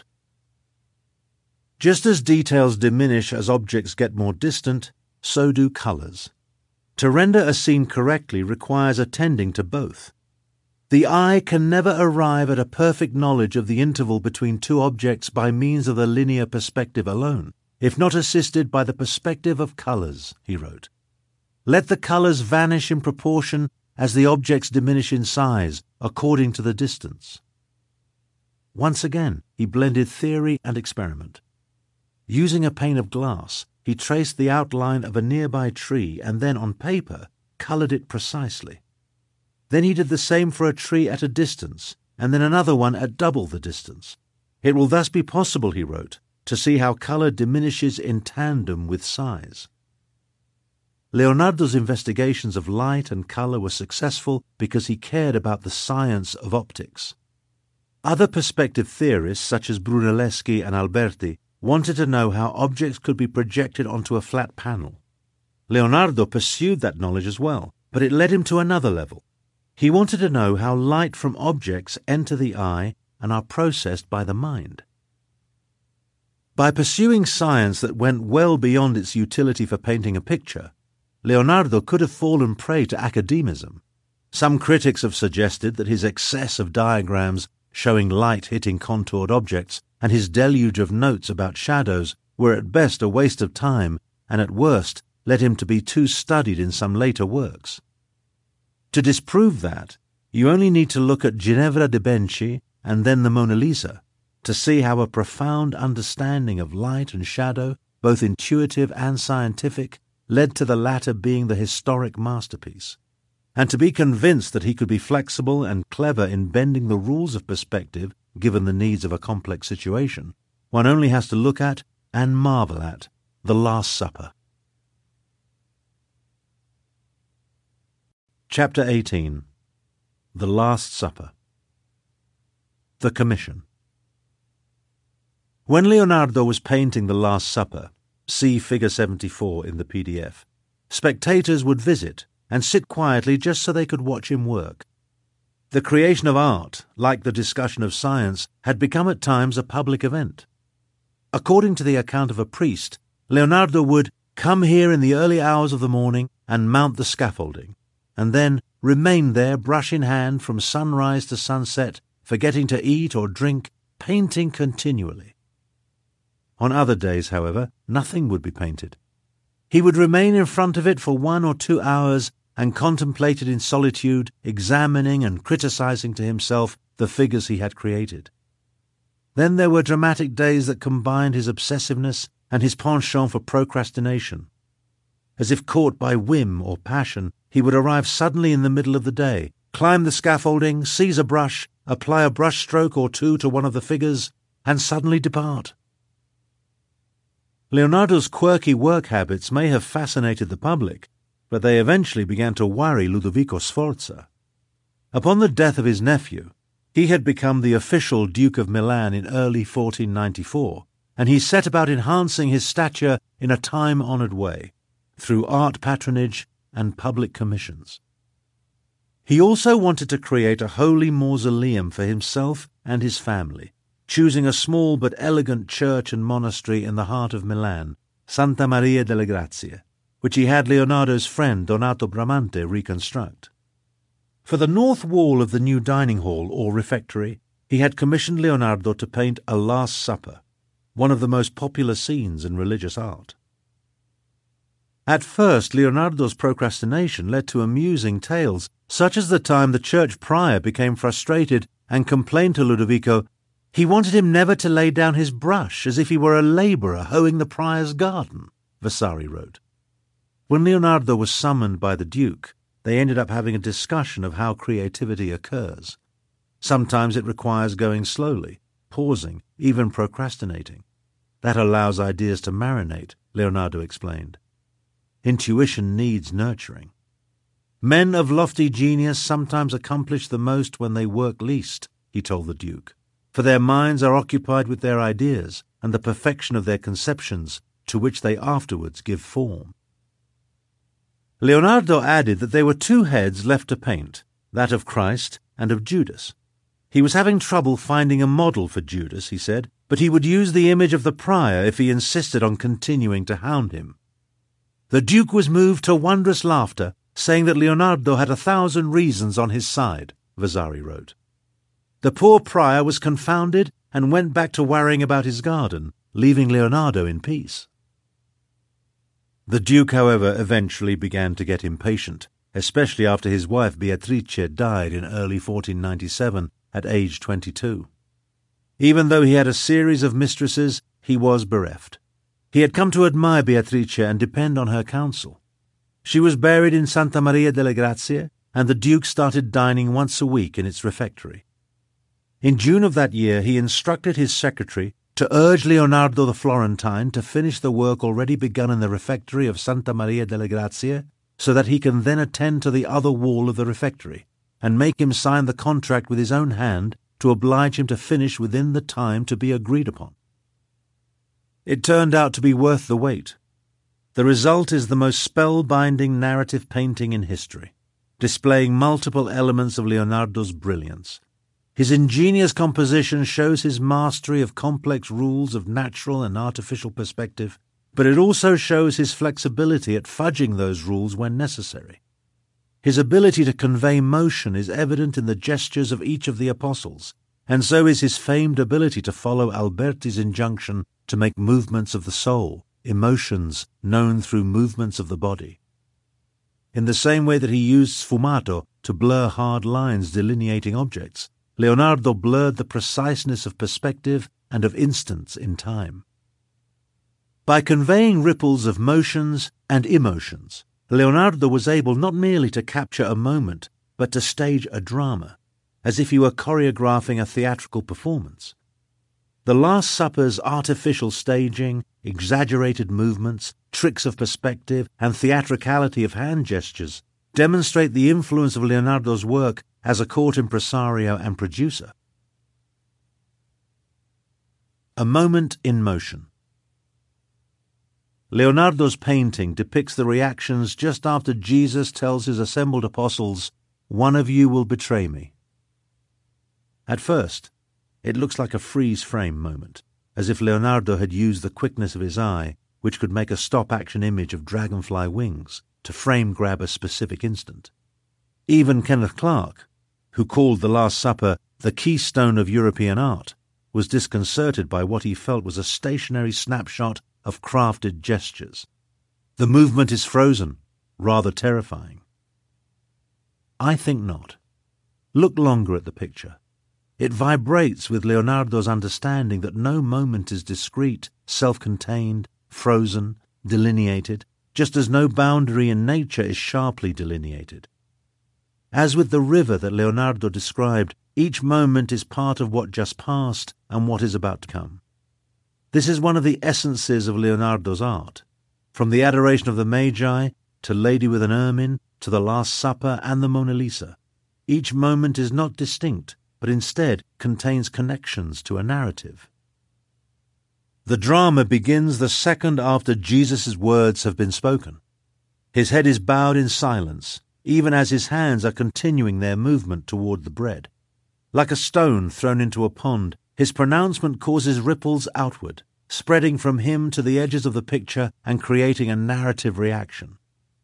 Just as details diminish as objects get more distant, so do colours. To render a scene correctly requires attending to both. The eye can never arrive at a perfect knowledge of the interval between two objects by means of the linear perspective alone, if not assisted by the perspective of colours, he wrote. Let the colours vanish in proportion as the objects diminish in size, according to the distance. Once again, he blended theory and experiment. Using a pane of glass, he traced the outline of a nearby tree and then, on paper, coloured it precisely. Then he did the same for a tree at a distance, and then another one at double the distance. It will thus be possible, he wrote, to see how colour diminishes in tandem with size. Leonardo's investigations of light and colour were successful because he cared about the science of optics. Other perspective theorists, such as Brunelleschi and Alberti, wanted to know how objects could be projected onto a flat panel. Leonardo pursued that knowledge as well, but it led him to another level. He wanted to know how light from objects enter the eye and are processed by the mind. By pursuing science that went well beyond its utility for painting a picture, Leonardo could have fallen prey to academism. Some critics have suggested that his excess of diagrams showing light hitting contoured objects and his deluge of notes about shadows were at best a waste of time and at worst led him to be too studied in some later works. To disprove that, you only need to look at Ginevra de' Benci and then the Mona Lisa to see how a profound understanding of light and shadow, both intuitive and scientific, led to the latter being the historic masterpiece. And to be convinced that he could be flexible and clever in bending the rules of perspective given the needs of a complex situation, one only has to look at and marvel at The Last Supper. Chapter 18. The Last Supper. The Commission. When Leonardo was painting The Last Supper, see Figure 74 in the PDF, spectators would visit and sit quietly just so they could watch him work. The creation of art, like the discussion of science, had become at times a public event. According to the account of a priest, Leonardo would come here in the early hours of the morning and mount the scaffolding, and then remain there, brush in hand, from sunrise to sunset, forgetting to eat or drink, painting continually. On other days, however, nothing would be painted. He would remain in front of it for 1 or 2 hours and contemplate it in solitude, examining and criticizing to himself the figures he had created. Then there were dramatic days that combined his obsessiveness and his penchant for procrastination. As if caught by whim or passion, he would arrive suddenly in the middle of the day, climb the scaffolding, seize a brush, apply a brush stroke or two to one of the figures, and suddenly depart. Leonardo's quirky work habits may have fascinated the public, but they eventually began to worry Ludovico Sforza. Upon the death of his nephew, he had become the official Duke of Milan in early 1494, and he set about enhancing his stature in a time-honoured way, through art patronage and public commissions. He also wanted to create a holy mausoleum for himself and his family, choosing a small but elegant church and monastery in the heart of Milan, Santa Maria delle Grazie, which he had Leonardo's friend Donato Bramante reconstruct. For the north wall of the new dining hall or refectory, he had commissioned Leonardo to paint a Last Supper, one of the most popular scenes in religious art. At first, Leonardo's procrastination led to amusing tales, such as the time the church prior became frustrated and complained to Ludovico he wanted him never to lay down his brush, as if he were a labourer hoeing the prior's garden, Vasari wrote. When Leonardo was summoned by the Duke, they ended up having a discussion of how creativity occurs. Sometimes it requires going slowly, pausing, even procrastinating. That allows ideas to marinate, Leonardo explained. Intuition needs nurturing. Men of lofty genius sometimes accomplish the most when they work least, he told the Duke, for their minds are occupied with their ideas and the perfection of their conceptions, to which they afterwards give form. Leonardo added that there were 2 heads left to paint, that of Christ and of Judas. He was having trouble finding a model for Judas, he said, but he would use the image of the prior if he insisted on continuing to hound him. The Duke was moved to wondrous laughter, saying that Leonardo had 1,000 reasons on his side, Vasari wrote. The poor prior was confounded and went back to worrying about his garden, leaving Leonardo in peace. The Duke, however, eventually began to get impatient, especially after his wife Beatrice died in early 1497 at age 22. Even though he had a series of mistresses, he was bereft. He had come to admire Beatrice and depend on her counsel. She was buried in Santa Maria delle Grazie, and the Duke started dining once a week in its refectory. In June of that year he instructed his secretary to urge Leonardo the Florentine to finish the work already begun in the refectory of Santa Maria delle Grazie, so that he can then attend to the other wall of the refectory, and make him sign the contract with his own hand to oblige him to finish within the time to be agreed upon. It turned out to be worth the wait. The result is the most spellbinding narrative painting in history, displaying multiple elements of Leonardo's brilliance. His ingenious composition shows his mastery of complex rules of natural and artificial perspective, but it also shows his flexibility at fudging those rules when necessary. His ability to convey motion is evident in the gestures of each of the apostles, and so is his famed ability to follow Alberti's injunction to make movements of the soul, emotions known through movements of the body. In the same way that he used sfumato to blur hard lines delineating objects, Leonardo blurred the preciseness of perspective and of instants in time. By conveying ripples of motions and emotions, Leonardo was able not merely to capture a moment, but to stage a drama, as if he were choreographing a theatrical performance. The Last Supper's artificial staging, exaggerated movements, tricks of perspective, and theatricality of hand gestures demonstrate the influence of Leonardo's work as a court impresario and producer. A moment in motion. Leonardo's painting depicts the reactions just after Jesus tells his assembled apostles, "One of you will betray me." At first, it looks like a freeze-frame moment, as if Leonardo had used the quickness of his eye, which could make a stop-action image of dragonfly wings, to frame-grab a specific instant. Even Kenneth Clark, who called The Last Supper the keystone of European art, was disconcerted by what he felt was a stationary snapshot of crafted gestures. The movement is frozen, rather terrifying. I think not. Look longer at the picture. It vibrates with Leonardo's understanding that no moment is discrete, self-contained, frozen, delineated, just as no boundary in nature is sharply delineated. As with the river that Leonardo described, each moment is part of what just passed and what is about to come. This is one of the essences of Leonardo's art. From the Adoration of the Magi, to Lady with an Ermine, to The Last Supper and the Mona Lisa, each moment is not distinct, but instead contains connections to a narrative. The drama begins the second after Jesus' words have been spoken. His head is bowed in silence, even as his hands are continuing their movement toward the bread. Like a stone thrown into a pond, his pronouncement causes ripples outward, spreading from him to the edges of the picture and creating a narrative reaction.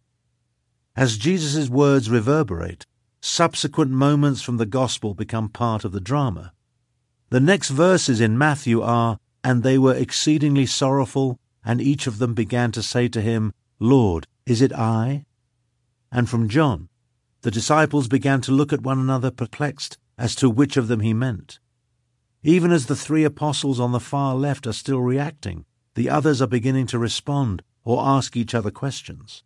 As Jesus' words reverberate, subsequent moments from the Gospel become part of the drama. The next verses in Matthew are, "And they were exceedingly sorrowful, and each of them began to say to him, 'Lord, is it I?' And from John, the disciples began to look at one another perplexed as to which of them he meant. Even as the three apostles on the far left are still reacting, the others are beginning to respond or ask each other questions.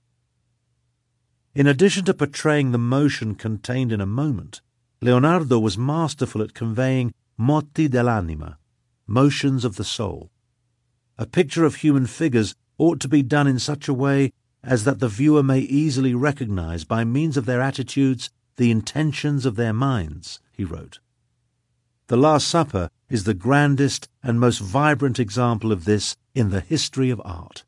In addition to portraying the motion contained in a moment, Leonardo was masterful at conveying moti dell'anima, motions of the soul. A picture of human figures ought to be done in such a way as that the viewer may easily recognize by means of their attitudes the intentions of their minds, he wrote. The Last Supper is the grandest and most vibrant example of this in the history of art.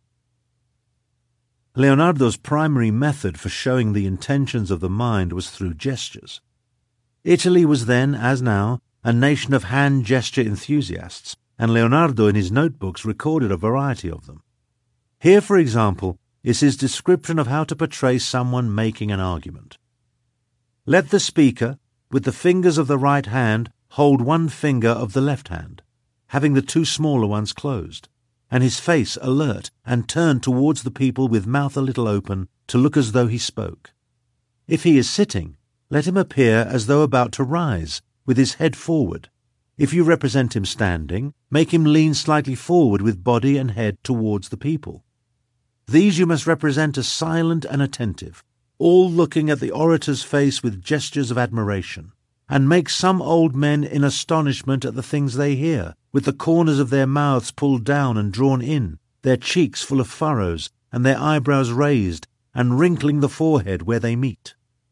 Leonardo's primary method for showing the intentions of the mind was through gestures. Italy was then, as now, a nation of hand gesture enthusiasts, and Leonardo in his notebooks recorded a variety of them. Here, for example, is his description of how to portray someone making an argument. Let the speaker, with the fingers of the right hand, hold one finger of the left hand, having the two smaller ones closed, and his face alert and turned towards the people with mouth a little open to look as though he spoke. If he is sitting, let him appear as though about to rise, with his head forward. If you represent him standing, make him lean slightly forward with body and head towards the people. These you must represent as silent and attentive, all looking at the orator's face with gestures of admiration, and make some old men in astonishment at the things they hear, with the corners of their mouths pulled down and drawn in, their cheeks full of furrows, and their eyebrows raised, and wrinkling the forehead where they meet.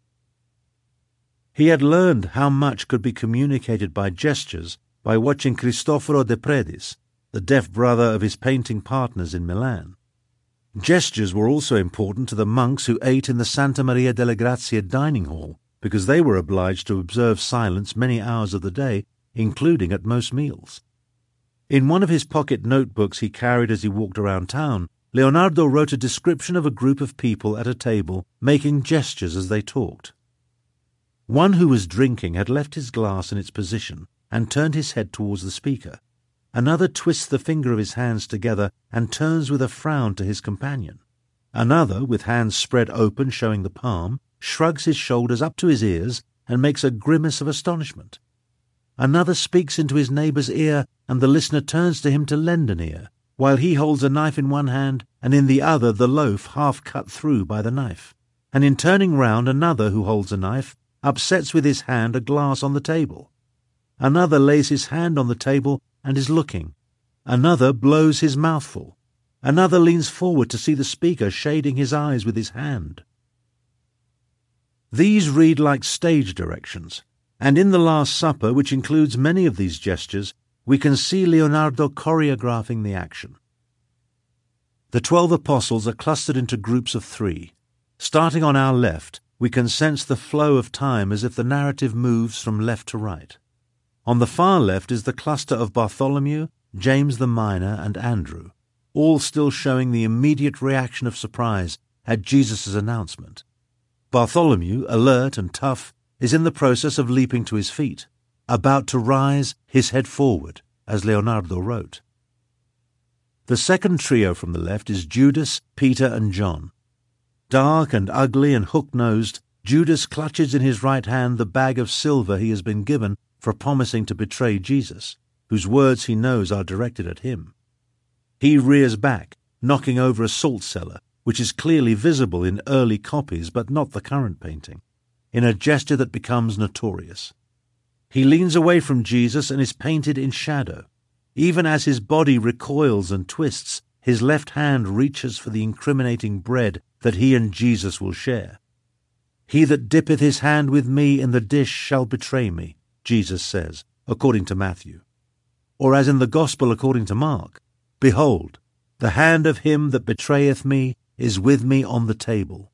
He had learned how much could be communicated by gestures by watching Cristoforo de Predis, the deaf brother of his painting partners in Milan. Gestures were also important to the monks who ate in the Santa Maria delle Grazie dining hall, because they were obliged to observe silence many hours of the day, including at most meals. In one of his pocket notebooks he carried as he walked around town, Leonardo wrote a description of a group of people at a table making gestures as they talked. One who was drinking had left his glass in its position and turned his head towards the speaker. Another twists the finger of his hands together and turns with a frown to his companion. Another, with hands spread open showing the palm, shrugs his shoulders up to his ears and makes a grimace of astonishment. Another speaks into his neighbour's ear, and the listener turns to him to lend an ear, while he holds a knife in one hand and in the other the loaf half cut through by the knife. And in turning round, another, who holds a knife, upsets with his hand a glass on the table. Another lays his hand on the table and is looking. Another blows his mouthful. Another leans forward to see the speaker shading his eyes with his hand. These read like stage directions, and in the Last Supper, which includes many of these gestures, we can see Leonardo choreographing the action. The 12 apostles are clustered into groups of 3. Starting on our left, we can sense the flow of time as if the narrative moves from left to right. On the far left is the cluster of Bartholomew, James the Miner, and Andrew, all still showing the immediate reaction of surprise at Jesus' announcement. Bartholomew, alert and tough, is in the process of leaping to his feet, about to rise, his head forward, as Leonardo wrote. The second trio from the left is Judas, Peter, and John. Dark and ugly and hook-nosed, Judas clutches in his right hand the bag of silver he has been given for promising to betray Jesus, whose words he knows are directed at him. He rears back, knocking over a salt cellar, which is clearly visible in early copies but not the current painting, in a gesture that becomes notorious. He leans away from Jesus and is painted in shadow. Even as his body recoils and twists, his left hand reaches for the incriminating bread that he and Jesus will share. "He that dippeth his hand with me in the dish shall betray me," Jesus says, according to Matthew. Or as in the Gospel according to Mark, "Behold, the hand of him that betrayeth me is with me on the table."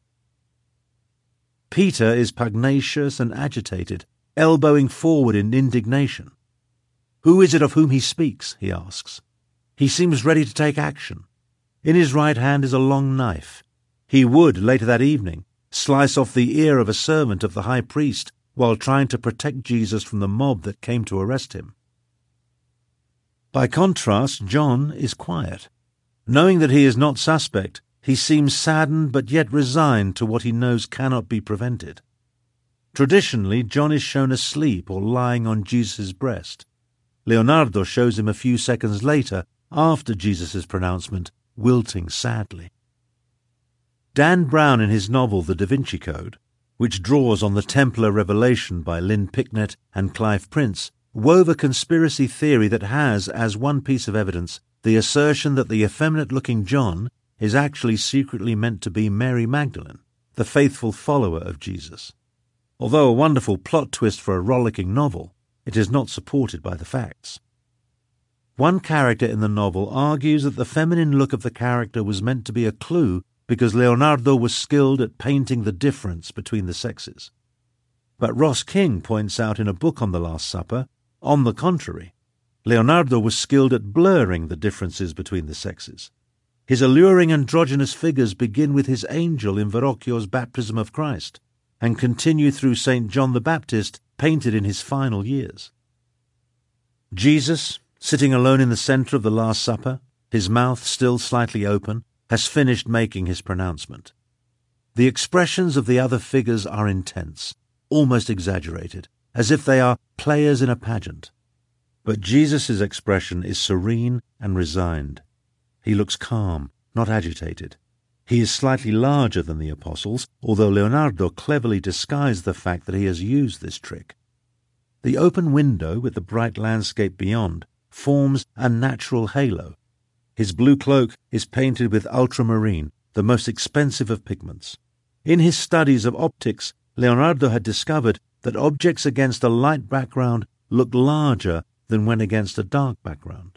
Peter is pugnacious and agitated, elbowing forward in indignation. "Who is it of whom he speaks?" he asks. He seems ready to take action. In his right hand is a long knife. He would, later that evening, slice off the ear of a servant of the high priest while trying to protect Jesus from the mob that came to arrest him. By contrast, John is quiet. Knowing that he is not suspect, he seems saddened but yet resigned to what he knows cannot be prevented. Traditionally, John is shown asleep or lying on Jesus' breast. Leonardo shows him a few seconds later, after Jesus' pronouncement, wilting sadly. Dan Brown, in his novel The Da Vinci Code, which draws on the Templar Revelation by Lynn Picknett and Clive Prince, wove a conspiracy theory that has, as one piece of evidence, the assertion that the effeminate-looking John is actually secretly meant to be Mary Magdalene, the faithful follower of Jesus. Although a wonderful plot twist for a rollicking novel, it is not supported by the facts. One character in the novel argues that the feminine look of the character was meant to be a clue because Leonardo was skilled at painting the difference between the sexes. But Ross King points out in a book on the Last Supper, on the contrary, Leonardo was skilled at blurring the differences between the sexes. His alluring androgynous figures begin with his angel in Verrocchio's Baptism of Christ, and continue through St. John the Baptist, painted in his final years. Jesus, sitting alone in the centre of the Last Supper, his mouth still slightly open, has finished making his pronouncement. The expressions of the other figures are intense, almost exaggerated, as if they are players in a pageant. But Jesus' expression is serene and resigned. He looks calm, not agitated. He is slightly larger than the apostles, although Leonardo cleverly disguised the fact that he has used this trick. The open window, with the bright landscape beyond, forms a natural halo. His blue cloak is painted with ultramarine, the most expensive of pigments. In his studies of optics, Leonardo had discovered that objects against a light background look larger than when against a dark background.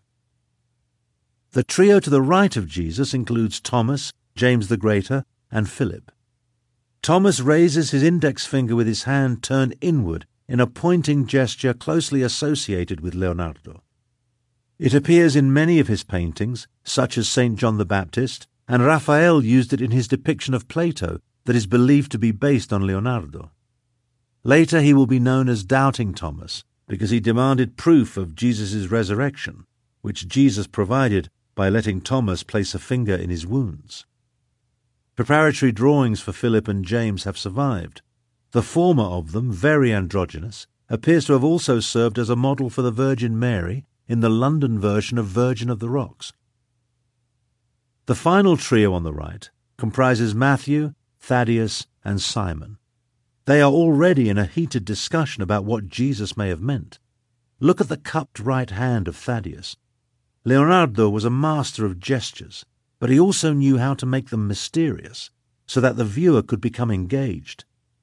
The trio to the right of Jesus includes Thomas, James the Greater, and Philip. Thomas raises his index finger with his hand turned inward in a pointing gesture closely associated with Leonardo. It appears in many of his paintings, such as St. John the Baptist, and Raphael used it in his depiction of Plato that is believed to be based on Leonardo. Later he will be known as Doubting Thomas because he demanded proof of Jesus' resurrection, which Jesus provided by letting Thomas place a finger in his wounds. Preparatory drawings for Philip and James have survived. The former of them, very androgynous, appears to have also served as a model for the Virgin Mary in the London version of Virgin of the Rocks. The final trio on the right comprises Matthew, Thaddeus, and Simon. They are already in a heated discussion about what Jesus may have meant. Look at the cupped right hand of Thaddeus. Leonardo was a master of gestures, but he also knew how to make them mysterious, so that the viewer could become engaged.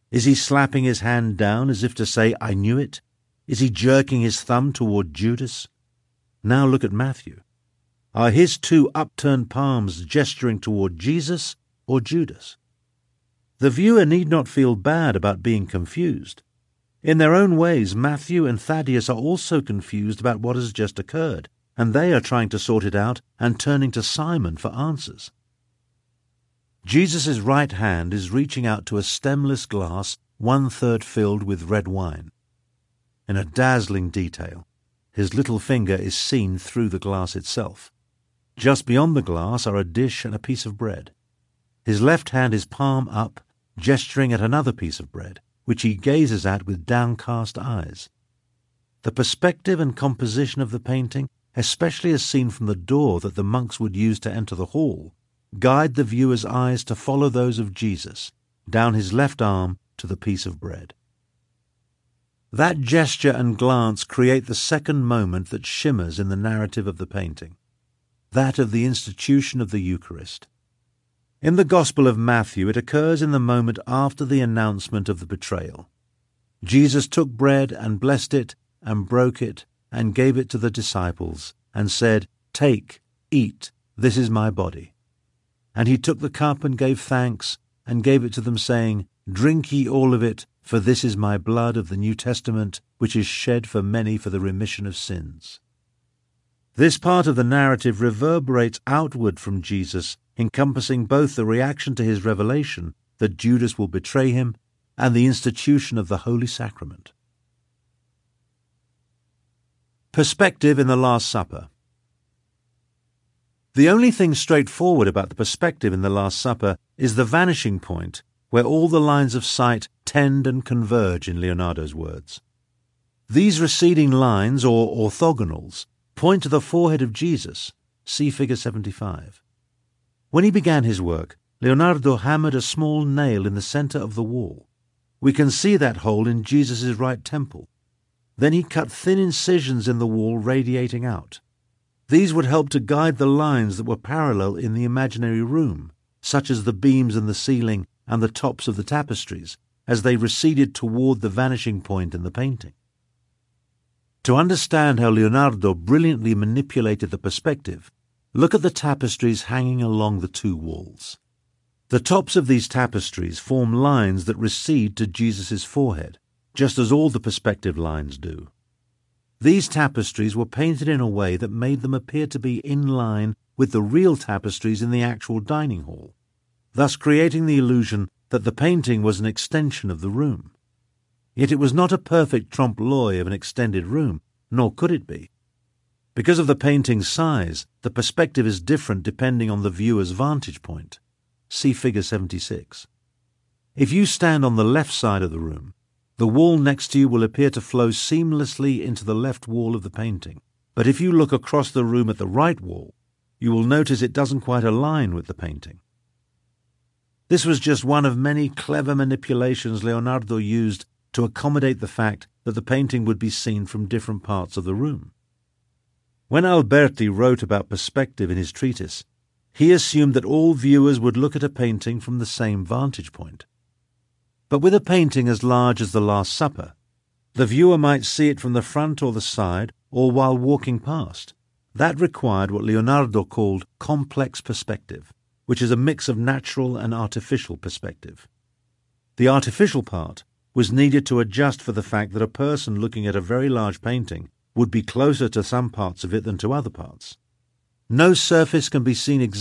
Is he slapping his hand down as if to say, I knew it? Is he jerking his thumb toward Judas? Now look at Matthew. Are his two upturned palms gesturing toward Jesus or Judas? The viewer need not feel bad about being confused. In their own ways, Matthew and Thaddeus are also confused about what has just occurred, and they are trying to sort it out and turning to Simon for answers. Jesus' right hand is reaching out to a stemless glass 1/3 filled with red wine. In a dazzling detail, his little finger is seen through the glass itself. Just beyond the glass are a dish and a piece of bread. His left hand is palm up, gesturing at another piece of bread, which he gazes at with downcast eyes. The perspective and composition of the painting, especially as seen from the door that the monks would use to enter the hall, guide the viewer's eyes to follow those of Jesus, down his left arm to the piece of bread. That gesture and glance create the second moment that shimmers in the narrative of the painting, that of the institution of the Eucharist. In the Gospel of Matthew, it occurs in the moment after the announcement of the betrayal. Jesus took bread and blessed it and broke it and gave it to the disciples and said, Take, eat, this is my body. And he took the cup and gave thanks and gave it to them, saying, Drink ye all of it, for this is my blood of the New Testament, which is shed for many for the remission of sins. This part of the narrative reverberates outward from Jesus, encompassing both the reaction to his revelation that Judas will betray him and the institution of the Holy Sacrament. Perspective in the Last Supper. The only thing straightforward about the perspective in the Last Supper is the vanishing point, where all the lines of sight tend and converge, in Leonardo's words. These receding lines, or orthogonals, point to the forehead of Jesus. See Figure 75. When he began his work, Leonardo hammered a small nail in the center of the wall. We can see that hole in Jesus' right temple. Then he cut thin incisions in the wall radiating out. These would help to guide the lines that were parallel in the imaginary room, such as the beams in the ceiling and the tops of the tapestries, as they receded toward the vanishing point in the painting. To understand how Leonardo brilliantly manipulated the perspective, look at the tapestries hanging along the two walls. The tops of these tapestries form lines that recede to Jesus' forehead, just as all the perspective lines do. These tapestries were painted in a way that made them appear to be in line with the real tapestries in the actual dining hall, thus creating the illusion that the painting was an extension of the room. Yet it was not a perfect trompe-l'oeil of an extended room, nor could it be. Because of the painting's size, the perspective is different depending on the viewer's vantage point. See Figure 76. If you stand on the left side of the room, the wall next to you will appear to flow seamlessly into the left wall of the painting. But if you look across the room at the right wall, you will notice it doesn't quite align with the painting. This was just one of many clever manipulations Leonardo used to accommodate the fact that the painting would be seen from different parts of the room. When Alberti wrote about perspective in his treatise, he assumed that all viewers would look at a painting from the same vantage point. But with a painting as large as the Last Supper, the viewer might see it from the front or the side or while walking past. That required what Leonardo called complex perspective, which is a mix of natural and artificial perspective. The artificial part was needed to adjust for the fact that a person looking at a very large painting would be closer to some parts of it than to other parts. No surface can be seen